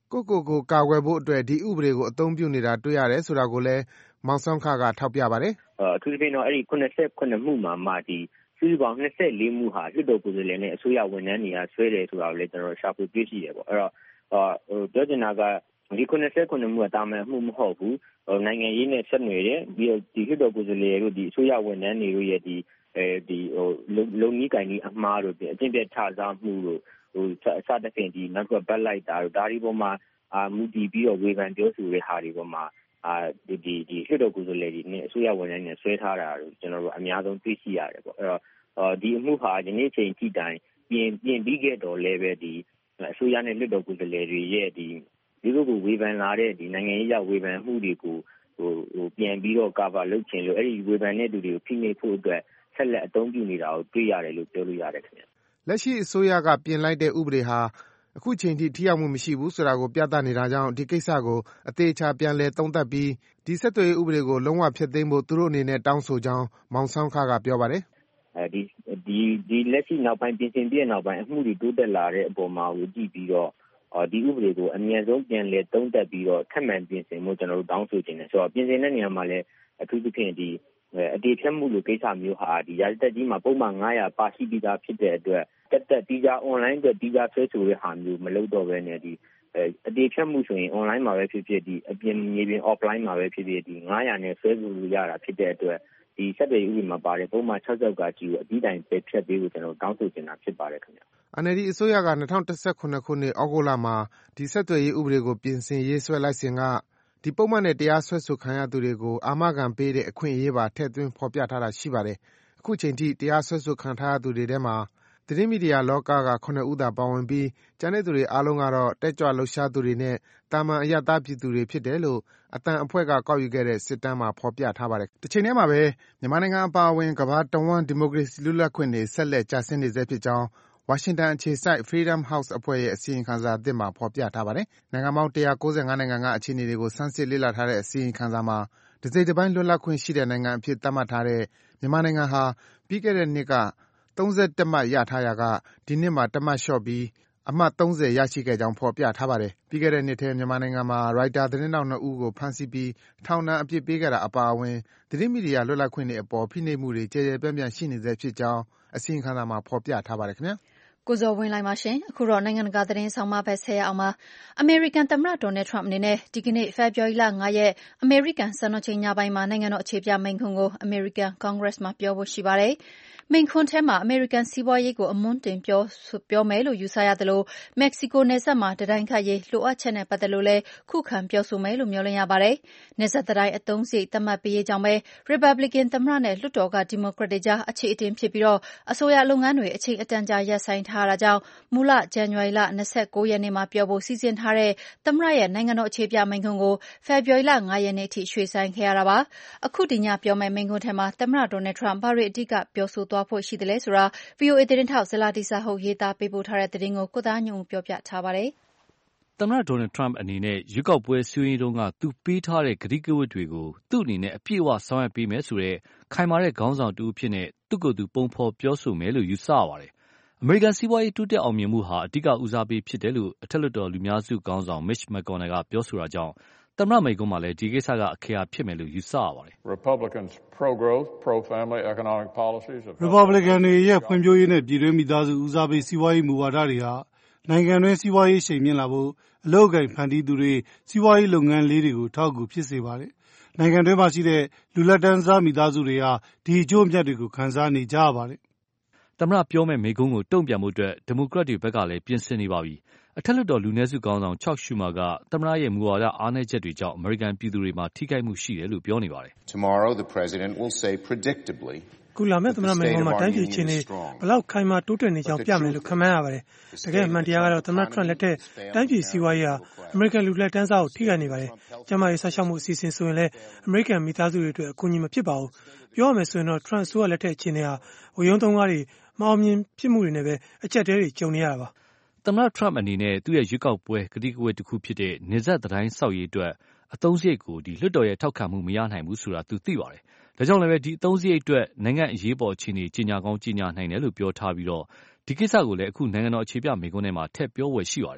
ကိုကိုကိုကာကွယ်ဖို့အတွက်ဒီဥပဒေကိုအသုံးပြုနေတာတွေ့ရတယ်ဆိုတာကိုလည်းမောင်ဆောင်းခကထောက်ပြပါတယ်။အထူးသဖြင့်တော့အဲ့ဒီခုနှစ်ဆယ့်ခုနှစ်မှုမှာမှဒီစုစုပေါင်းနှစ်ဆယ့်လေးမှုဟာလွှတ်တော်ကိုယ်စားလှယ်နဲ့အစိုးရဝန်ထမ်းတွေကဆွဲတယ်ဆိုတာကိုလည်းကျွန်တော်ရှာဖွေတွေ့ရှိတယ်ပေါ့။အဲ့တော့ဟိုပြောချင်တာကဒီခုနှစ်ဆယ့်ခုနှစ်မှုကတာမန်မှုမဟုတ်ဘူး။ဟိုနိုင်ငံရေးနဲ့ဆက်နွယ်တယ်ပြီးတော့ဒီလွှတ်တော်ကိုယ်စားလှယ်တို့ဒီအစိုးရဝန်ထမ်းတွေရဲ့ဒီအဲဒီဟိုလုံကြီးကိုင်ကြီးအမှားတို့အကျင့်ပြတ်ခြစားမှုတို့ဟိုအစတစ်ဖင်ဒီနောက်ကဘက်လိုက်တာတို့ဒါဒီပေါ်မှာအာမူတည်ပြီးတော့ဝေဖန်ပြောဆိုတဲ့ဟာတွေပေါ်မှာအာဒီဒီဒီလွှတ်တော်ကိုယ်စားလှယ်တွေနဲ့အစိုးရဝန်ထမ်းတွေဆွဲထားတာတို့ကျွန်တော်တို့အများဆုံးသိရှိရတယ်ပေါ့အဲ့တော့ဒီအမှုဟာယနေ့ချိန်ထိတိုင်ပြင်ပြင်ပြီးခဲ့တော့လည်းပဲဒီအစိုးရနဲ့လွှတ်တော်ကိုယ်စားလှယ်တွေရဲ့ဒီဒီလိုကိုဝေဖန်လာတဲ့ဒီနိုင်ငံရေးအဝေဖန်မှုတွေကိုဟိုဟိုပြန်ပြီးတော့ cover လုပ်ချင်လို့အဲ့ဒီဝေဖန်တဲ့သူတွေကိုဖိနှိပ်ဖို့အတွက်ဆက်လက်အသုံးပြုနေတာကိုတွေ့ရတယ်လို့ပြောလို့ရတယ်ခင်ဗျလက်ရှိအစိုးရကပြင်လိုက်တဲ့ဥပဒေဟာအခုချိန်ထိထိရောက်မှုမရှိဘူးဆိုတာကိုပြသနေတာကြောင့်ဒီကိစ္စကိုအသေးချာပြန်လည်သုံးသပ်ပြီးဒီဆက်သွယ်ရေးဥပဒေကိုလုံးဝဖျက်သိမ်းဖို့သူတို့အနေနဲ့တောင်းဆိုကြောင်းမောင်ဆောင်းခကပြောပါတယ်အဲဒီဒီဒီလက်ရှိနောက်ပိုင်းပြင်ဆင်ပြည့်နောက်ပိုင်းအမှုတွေတိုးတက်လာတဲ့အပေါ်မှာကိုကြည့်ပြီးတော့ဒီဥပဒေကိုအမြဲဆုံးပြန်လည်သုံးသပ်ပြီးတော့ထပ်မံပြင်ဆင်မှုကျွန်တော်တို့တောင်းဆိုခြင်းနဲ့ဆိုတော့ပြင်ဆင်တဲ့နေရာမှာလည်းအထူးသဖြင့်ဒီအတေဖြတ်မှုလိုကိစ္စမျိုးဟာဒီရာဇသက်ကြီးမှာပုံမှန်ငါးရာပါရှိပြီးသားဖြစ်တဲ့အတွက်တက်တက်ပြီးကြ online အတွက်ပြီးကြဆွဲဆိုတဲ့ဟာမျိုးမလုပ်တော့ဘဲနဲ့ဒီအတေဖြတ်မှုဆိုရင် online မှာပဲဖြစ်ဖြစ်ဒီအပြင်မြေပြင် offline မှာပဲဖြစ်ဖြစ်ဒီငါးရာနဲ့ဆွဲဆိုလို့ရတာဖြစ်တဲ့အတွက်ဒီဆက်သွယ်ရေးဥပဒေမှာပါတဲ့ပုံမှန်၆၆ကကြီးကိုအပြီးတိုင်ပဲဖြတ်ပေးဖို့ကျွန်တော်တောင်းဆိုနေတာဖြစ်ပါတယ်ခင်ဗျ။ N L D အစိုးရက၂၀၁၇ခုနှစ်ဩဂုတ်လမှာဒီဆက်သွယ်ရေးဥပဒေကိုပြင်ဆင်ရေးဆွဲလိုက်စဉ်ကဒီပုဒ်မနဲ့တရားစွဲဆိုခံရသူတွေကိုအာမခံပေးတဲ့အခွင့်အရေးပါထည့်သွင်းဖော်ပြထားတာရှိပါတယ်။အခုချိန်ထိတရားစွဲဆိုခံထားရသူတွေထဲမှာသတင်းမီဒီယာလောကကခုနစ်ဦးသာပါဝင်ပြီးကျန်တဲ့သူတွေအားလုံးကတော့တက်ကြွလှုပ်ရှားသူတွေနဲ့တာမန်အရပ်သားပြည်သူတွေဖြစ်တယ်လို့အသံအဖွဲ့ကကောက်ယူခဲ့တဲ့စစ်တမ်းမှာဖော်ပြထားပါတယ်။တစ်ချိန်တည်းမှာပဲမြန်မာနိုင်ငံအပါအဝင်ကမ္ဘာတဝန်းဒီမိုကရေစီလွတ်လပ်ခွင့်တွေဆက်လက်ကျဆင်းနေဆဲဖြစ်ကြောင်းဝါရှင်တန်အခြေစိုက် Freedom House အဖွဲ့ရဲ့အစီရင်ခံစာသစ်မှာဖော်ပြထားပါတယ်။နိုင်ငံပေါင်း၁၉၅နိုင်ငံကအခြေအနေတွေကိုဆန်းစစ်လေ့လာထားတဲ့အစီရင်ခံစာမှာတစိတ်တပိုင်းလွတ်လပ်ခွင့်ရှိတဲ့နိုင်ငံအဖြစ်သတ်မှတ်ထားတဲ့မြန်မာနိုင်ငံဟာပြီးခဲ့တဲ့နှစ်က၃၁မှတ်ရထားရာကဒီနှစ်မှာတစ်မှတ်လျှော့ပြီးအမှတ်၃၀ရရှိခဲ့ကြောင်းဖော်ပြထားပါတယ်။ပြီးခဲ့တဲ့နှစ်ထဲမြန်မာနိုင်ငံမှာရိုက်တာသတင်းထောက်နှစ်ဦးကိုဖမ်းဆီးပြီးထောင်ဒဏ်အပြစ်ပေးခဲ့တာအပါအဝင်သတင်းမီဒီယာလွတ်လပ်ခွင့်တွေအပေါ်ဖိနှိပ်မှုတွေကျယ်ကျယ်ပြန့်ပြန့်ရှိနေဆဲဖြစ်ကြောင်းအစီရင်ခံစာမှာဖော်ပြထားပါတယ်ခင်ဗျာ။ကိုဇော်ဝင်းလှိုင်ပါရှင်အခုတော့နိုင်ငံတကာသတင်းဆောင်မဘက်ဆက်ရအောင်ပါအမေရိကန်သမ္မတဒေါ်နယ်ထရမ့်အနေနဲ့ဒီကနေ့ဖေဖော်ဝါရီလ၅ရက်အမေရိကန်စံတော်ချိန်ညပိုင်းမှာနိုင်ငံတော်အခြေပြမိန့်ခွန်းကိုအမေရိကန်ကွန်ဂရက်မှာပြောဖို့ရှိပါတယ်မိန့်ခွန်းထဲမှာအမေရိကန်စီးပွားရေးကိုအမွှမ်းတင်ပြောပြောမယ်လို့ယူဆရသလိုမက္ကဆီကိုနယ်စပ်မှာတံတိုင်းခတ်ရေးလိုအပ်ချက်နဲ့ပတ်သက်လို့လည်းခုခံပြောဆိုမယ်လို့မျှော်လင့်ရပါတယ်။နယ်စပ်တံတိုင်းအသုံးစရိတ်သတ်မှတ်ပေးရေးကြောင့်ပဲရီပတ်ဘလစ်ကန်သမ္မတနဲ့လွှတ်တော်ကဒီမိုကရက်တွေကြားအခြေအတင်ဖြစ်ပြီးတော့အစိုးရလုပ်ငန်းတွေအချိန်အတန်ကြာရပ်ဆိုင်းထားတာကြောင့်မူလဇန်နဝါရီလ၂၉ရက်နေ့မှာပြောဖို့စီစဉ်ထားတဲ့သမ္မတရဲ့နိုင်ငံတော်အခြေပြမိန့်ခွန်းကိုဖေဖော်ဝါရီလ၅ရက်နေ့အထိရွှေ့ဆိုင်းခဲ့ရတာပါ။အခုဒီညပြောမယ့်မိန့်ခွန်းထဲမှာသမ္မတဒေါ်နယ်ထရမ့်ဘာတွေအဓိကပြောဆိုသွားဖို့ရှိတယ်လဲဆိုတာ ဗွီအိုအေ သတင်းထောက်ဇလာတိစာဟုတ်ရေးသားပေးပို့ထားတဲ့သတင်းကိုကိုသားညုံပြောပြထားပါတယ်။သမ္မတဒေါ်နယ်ထရမ့်အနေနဲ့ရွေးကောက်ပွဲစည်းရုံးရေးတုန်းကသူပေးထားတဲ့ကတိကဝတ်တွေကိုသူ့အနေနဲ့အပြည့်အဝဆောင်ရွက်ပေးမယ်ဆိုတဲ့ခိုင်မာတဲ့ခေါင်းဆောင်တူအဖြစ်နဲ့သူ့ကိုယ်သူပုံဖော်ပြောဆိုမယ်လို့ယူဆရပါတယ်။အမေရိကန်စီးပွားရေးတိုးတက်အောင်မြင်မှုဟာအဓိကဦးစားပေးဖြစ်တယ်လို့အထက်လွှတ်တော်လူများစုခေါင်းဆောင် Mitch McConnell ကပြောဆိုတာကြောင့်သမ္မတမိန့်ခွန်းမှာလည်းဒီကိစ္စကအခရာဖြစ်မယ်လို့ယူဆရပါတယ်။ Republicans pro-growth, pro-family economic policies Republican တွေရဲ့ဖွံ့ဖြိုးရေးနဲ့ပြည်တွင်းမိသားစုဦးစားပေးစီးပွားရေးမူဝါဒတွေဟာနိုင်ငံတွင်းစီးပွားရေးရှိန်မြင့်လာဖို့အလုပ်အကိုင်ဖန်တီးသူတွေစီးပွားရေးလုပ်ငန်းလေးတွေကိုထောက်ကူဖြစ်စေပါတယ်။နိုင်ငံတွင်းမှာရှိတဲ့လူလက်တန်းစားမိသားစုတွေဟာဒီအကျိုးအမြတ်တွေကိုခံစားနေကြရပါတယ်။သမ္မတပြောမဲ့မိန့်ခွန်းကိုတုံ့ပြန်ဖို့အတွက်ဒီမိုကရက်တွေဘက်ကလည်းပြင်ဆင်နေပါပြီ။အထက်လွှတ်တော်လူနည်းစုခေါင်းဆောင် Chuck Schumer ကသမ္မတရဲ့မူဝါဒအားနည်းချက်တွေကြောင့်အမေရိကန်ပြည်သူတွေမှာထိခိုက်မှုရှိတယ်လို့ပြောနေပါတယ်။ Tomorrow the president will say predictably ခုလာမယ့်သမ္မတမိန့်ခွန်းမှာတိုင်းပြည်ချင်းတွေဘလောက်ခိုင်မာတိုးတက်နေကြောင်းပြမယ်လို့ခန့်မှန်းရပါတယ်။တကယ်အမှန်တရားကတော့သမ္မတထရမ့်လက်ထက်တိုင်းပြည်စီးပွားရေးဟာအမေရိကန်လူလက်တန်းစားကိုထိခိုက်နေပါတယ်။ကျန်းမာရေးဆောက်ရှောက်မှုအစီအစဉ်ဆိုရင်လည်းအမေရိကန်မိသားစုတွေအတွက်အကူအညီမဖြစ်ပါဘူး။ပြောရမယ်ဆိုရင်တော့ထရမ့်ဆိုးရလက်ထက်အခြေအနေဟာဝေယုံသုံးကားတွေမအောင်မြင်ဖြစ်မှုတွေနဲ့ပဲအကျက်တဲတွေကြုံနေရတာပါ။သမ္မတထရမ့်အနေနဲ့သူ့ရဲ့ရွေးကောက်ပွဲကတိကဝတ်တစ်ခုဖြစ်တဲ့နေဆက်တိုင်းဆောက်ရေးအတွက်အသုံးစရိတ်ကိုဒီလွှတ်တော်ရဲ့ထောက်ခံမှုမရနိုင်ဘူးဆိုတာသူသိပါတယ်။ဒါကြောင့်လည်းဒီအသုံးစရိတ်အတွက်နိုင်ငံအရေးပေါ်အခြေအနေကြီးညာကောင်းကြီးညာနိုင်တယ်လို့ပြောထားပြီးတော့ဒီကိစ္စကိုလည်းအခုနိုင်ငံတော်အခြေပြမိန့်ခွန်းထဲမှာထည့်ပြောဝယ်ရှိပါတယ်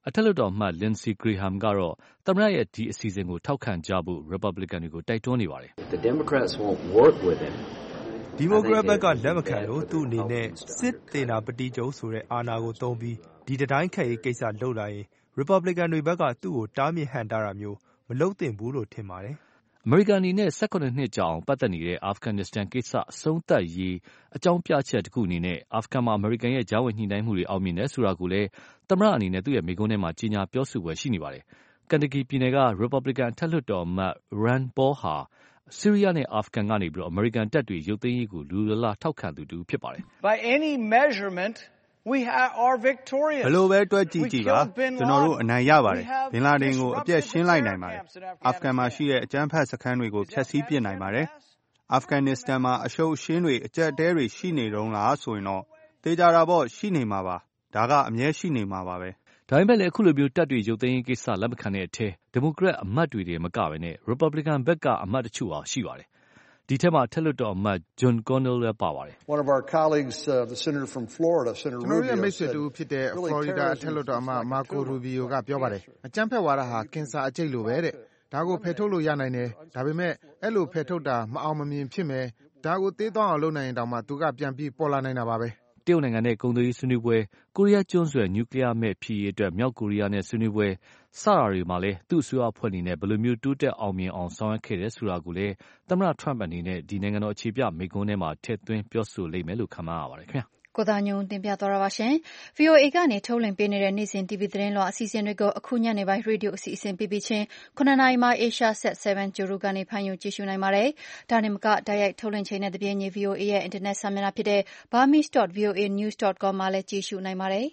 အထက်လွှတ်တော်အမတ် Lindsey Graham ကတော့သမ္မတရဲ့ဒီအစီအစဉ်ကိုထောက်ခံကြဖို့ Republican တွေကိုတိုက်တွန်းနေပါတယ်။ The Democrats won't work with him. ဒီမိုကရက်ဘက်ကလက်မခံလို့သူ့အနေနဲ့စစ်သေနာပတိချုပ်ဆိုတဲ့အာဏာကိုသုံးပြီးဒီတတိုင်းခက်ရေးကိစ္စလုပ်လာရင် Republican တွေဘက်ကသူ့ကိုတားမြစ်ဟန့်တားတာမျိုးမလုပ်သင့်ဘူးလို့ထင်ပါတယ်။အမေရိကန်အနေနဲ့၁၇နှစ်ကြာအောင်ပတ်သက်နေတဲ့အာဖဂန်နစ္စတန်ကိစ္စအဆုံးသတ်ရေးအကြောင်းပြချက်တစ်ခုအနေနဲ့အာဖဂန်မှာအမေရိကန်ရဲ့ကြားဝင်ညှိနှိုင်းမှုတွေအောင်မြင်တယ်ဆိုတာကိုလည်းသမ္မတအနေနဲ့သူ့ရဲ့မိန့်ခွန်းထဲမှာကြေညာပြောဆိုပွဲရှိနေပါတယ်။ ကန်တကီပြည်နယ်က Republican အထက်လွှတ်တော်အမတ် Rand Paul ဟာဆီးရီးယားနဲ့အာဖဂန်ကနေပြီးတော့အမေရိကန်တပ်တွေရုပ်သိမ်းရေးကိုလူလလားထောက်ခံသူတူဖြစ်ပါတယ်။ By any measurement we are victorious. ဘယ်လိုပဲတွက်ကြည့်ကြည့်ပါကျွန်တော်တို့အနိုင်ရပါတယ်ဘင်လာဒင်ကိုအပြည့်ရှင်းလိုက်နိုင်ပါတယ်အာဖဂန်မှာရှိတဲ့အကြမ်းဖက်စခန်းတွေကိုဖျက်ဆီးပစ်နိုင်ပါတယ်အာဖဂန်နစ္စတန်မှာအရှုပ်အရှင်းတွေအကြက်တဲတွေရှိနေတုံးလားဆိုရင်တော့သေချာတာပေါ့ရှိနေမှာပါဒါကအမြဲရှိနေမှာပါပဲဒါပေမဲ့လည်းအခုလိုမျိုးတပ်တွေရုပ်သိမ်းရေးကိစ္စလက်မခံတဲ့အထက်ဒီမိုကရက်အမတ်တွေတွေမကပဲနဲ့ Republican ဘက်ကအမတ်တချို့ဟာရှိပါတယ်ဒီထက်မှအထက်လွှတ်တော်အမတ် John Connell လည်းပါပါတယ် One of our colleagues uh, the senator from Florida Senator Rubio ကျွန်တော်ရဲ့မိတ်ဆွေတူဖြစ်တဲ့ Florida အထက်လွှတ်တော်အမတ် Marco Rubio ကပြောပါတယ်အကြမ်းဖက်ဝါဒဟာကင်ဆာအကျိတ်လိုပဲတဲ့ဒါကိုဖယ်ထုတ်လို့ရနိုင်တယ်ဒါပေမဲ့အဲ့လိုဖယ်ထုတ်တာမအောင်မမြင်ဖြစ်မယ်ဒါကိုသေးသွားအောင်လုပ်နိုင်ရင်တောင်မှသူကပြန်ပြီးပေါ်လာနိုင်တာပါပဲတရုတ်နိုင်ငံနဲ့ကုန်သွယ်ရေးဆွေးနွေးပွဲကိုရီးယားကျွန်းဆွယ်နျူကလ িয়ার မဲ့ဖြစ်ရေးအတွက်မြောက်ကိုရီးယားနဲ့ဆွေးနွေးပွဲစတာတွေမှာလည်းသူ့အစိုးရအဖွဲ့အနေနဲ့ဘယ်လိုမျိုးတိုးတက်အောင်မြင်အောင်ဆောင်ရွက်ခဲ့တယ်ဆိုတာကိုလည်းသမ္မတ Trump အနေနဲ့ဒီနိုင်ငံတော်အခြေပြမိန့်ခွန်းထဲမှာထည့်သွင်းပြောဆိုလိမ့်မယ်လို့ခန့်မှန်းရပါတယ်ခင်ဗျာကိုသားညုံတင်ပြသွားတာပါရှင် ဗွီအိုအေ ကနေထုတ်လွှင့်ပေးနေတဲ့နေ့စဉ် တီဗီ သတင်းလွှာအစီအစဉ်တွေကိုအခုညနေပိုင်းရေဒီယိုအစီအစဉ်ပြီးပြီးချင်းခုနှစ်နာရီမှာ Asia Set 7 Juru ကနေဖမ်းယူကြည့်ရှုနိုင်ပါတယ်။ဒါနဲ့မကတိုက်ရိုက်ထုတ်လွှင့်ချိန်နဲ့တပြေးညီ ဗွီအိုအေ ရဲ့အင်တာနက်စာမျက်နှာဖြစ်တဲ့ burmese dot v o a news dot com မှာလည်းကြည့်ရှုနိုင်ပါတယ်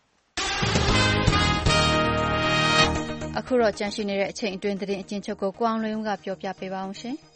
။အခုတော့ကြန့်ရှိနေတဲ့အချိန်အတွင်းသတင်းအကျဉ်းချုပ်ကိုကိုအောင်လွင်ဦးကပြောပြပေးပါအောင်ရှင်။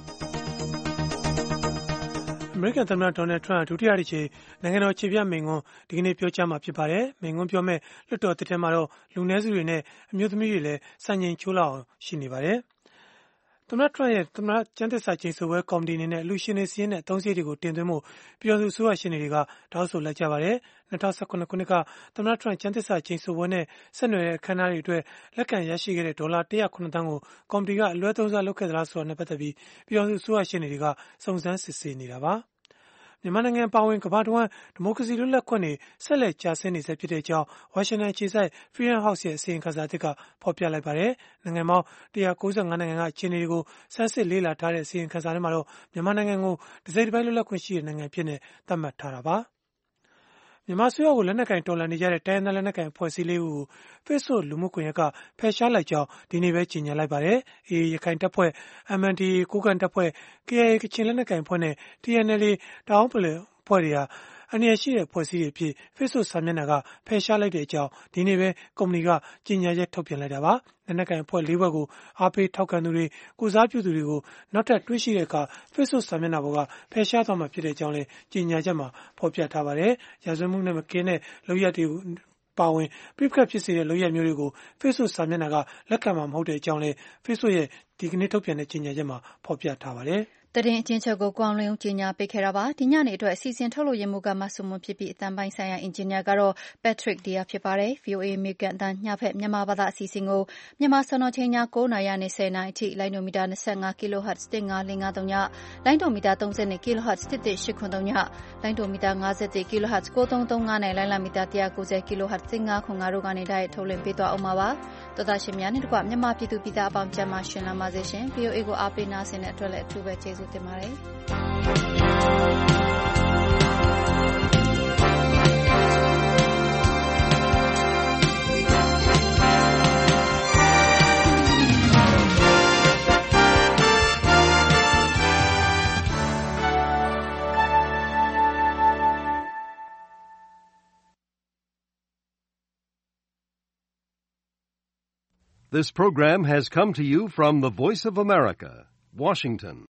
အမေရိကန်သမ္မတဒေါ်နယ်ထရန့်ဒုတိယတစ်ကြိမ်နိုင်ငံတော်ခြေပြမိန့်ခွန်းဒီကနေ့ပြောကြားမှာဖြစ်ပါတယ်။မိန့်ခွန်းပြောမဲ့လွှတ်တော်တစ်ထဲမှာတော့လူနည်းစုတွေနဲ့အမျိုးသမီးတွေလည်းစံချိန်ချိုးလောက်အောင်ရှိနေပါတယ်။သမ္မတထရန့်ရဲ့သမ္မတကျမ်းသစ္စာကျိန်ဆိုပွဲကော်မတီအနေနဲ့လူရှင်တွေစီးရင်နဲ့အသုံးစရိတ်တွေကိုတင်သွင်းဖို့ပြည်တော်စုအစိုးရရှင်တွေကတောင်းဆိုလိုက်ကြပါတယ်။၂၀၁၇ခုနှစ်ကသမ္မတထရန့်ကျမ်းသစ္စာကျိန်ဆိုပွဲနဲ့ဆက်နွယ်တဲ့အခမ်းအနားတွေအတွက်လက်ခံရရှိခဲ့တဲ့ဒေါ်လာ၁၀၇သန်းကိုကော်မတီကအလွဲသုံးစားလုပ်ခဲ့သလားဆိုတာနဲ့ပတ်သက်ပြီးပြည်တော်စုအစိုးရရှင်တွေကစုံစမ်းစစ်ဆေးနေတာပါ။မြန်မာနိုင်ငံအပါအဝင်ကမ္ဘာတဝန်းဒီမိုကရေစီလွတ်လပ်ခွင့်တွေဆက်လက်ကျဆင်းနေဆဲဖြစ်တဲ့အကြောင်းဝါရှင်တန်အခြေစိုက် Freedom House ရဲ့အစီရင်ခံစာအသစ်ကဖော်ပြလိုက်ပါတယ်။နိုင်ငံပေါင်း၁၉၅နိုင်ငံကအခြေအနေတွေကိုစမ်းစစ်လေ့လာထားတဲ့အစီရင်ခံစာထဲမှာတော့မြန်မာနိုင်ငံကိုတစ်စိတ်တစ်ပိုင်းလွတ်လပ်ခွင့်ရှိတဲ့နိုင်ငံဖြစ်နေသတ်မှတ်ထားတာပါ။မြန်မာအစိုးရကိုလက်နက်ကင်တော်လှန်နေကြတဲ့တိုင်းရင်းသားလက်နက်ကင်အဖွဲ့အစည်းလေးခုကို Facebook လူမှုကွန်ရက်ကဖယ်ရှားလိုက်ကြောင်းဒီနေ့ပဲကြေညာလိုက်ပါတယ်။ အေအေ ရခိုင်တပ်ဖွဲ့ M N D A ကိုးကန့်တပ်ဖွဲ့ K I A ကချင်လက်နက်ကိုင်အဖွဲ့နဲ့ T N L A တအောင်းပလောင်အဖွဲ့တွေဟာအန္တရာယ်ရှိတဲ့အဖွဲ့အစည်းတွေအဖြစ် Facebook စာမျက်နှာကဖယ်ရှားလိုက်တဲ့အကြောင်းဒီနေ့ပဲကုမ္ပဏီကကြေညာချက်ထုတ်ပြန်လိုက်တာပါ။လက်နက်ကိုင်အဖွဲ့လေးဘက်ကိုအားပေးထောက်ခံသူတွေကိုစားပြုသူတွေကိုနောက်ထပ်တွေ့ရှိတဲ့အခါ Facebook စာမျက်နှာပေါ်ကဖယ်ရှားသွားမှာဖြစ်တဲ့အကြောင်းလည်းကြေညာချက်မှာဖော်ပြထားပါတယ်။ရာဇဝတ်မှုနဲ့မကင်းတဲ့လုပ်ရပ်တွေကိုပါဝင်ပြစ်ခတ်ဖြစ်စေတဲ့လုပ်ရပ်မျိုးတွေကို Facebook စာမျက်နှာကလက်ခံမှာမဟုတ်တဲ့အကြောင်းလည်း Facebook ရဲ့ဒီကနေ့ထုတ်ပြန်တဲ့ကြေညာချက်မှာဖော်ပြထားပါတယ်။သတင်းအကျဉ်းချုပ်ကိုကောင်းလင်းကြီးညာပေးခဲ့တာပါဒီညနေအတွက်အစီအစဉ်ထုတ်လို့ရမှုကမဆုမွန်ဖြစ်ပြီးအတန်ပိုင်းဆိုင်ရာအင်ဂျင်နီယာကတော့ Patrick Dia ဖြစ်ပါတယ် ဗွီအိုအေ မြေကန်အတန်ညဖက်မြန်မာဘာသာအစီအစဉ်ကိုမြန်မာစံတော်ချိန်ည၉နာရီနဲ့၁၀နာရီအထိလိုင်းဒိုမီတာ၂၅ kHz ၁၅၄၅ ညလိုင်းဒိုမီတာ၃၂ kHz ၁၁၈၇၃ညလိုင်းဒိုမီတာ၅၁ kHz ၉၃၃၅နဲ့လိုင်းလံမီတာ၁၉၀ kHz ၁၅ခွန်၅တို့ကနေတိုက်ထုတ်လွှင့်ပေးသွားအောင်ပါပါတော်သားရှင်များနဲ့တကွမြန်မာပြည်သူပြည်သားအပေါင်းကျန်းမာရှင်လာပါစေရှင် ဗွီအိုအေ ကိုအားပေးနာဆင်တဲ့အတွက်လည်းအထူးပဲကျေးဇူးတင်ပါတယ် This program has come to you from the Voice of America, Washington.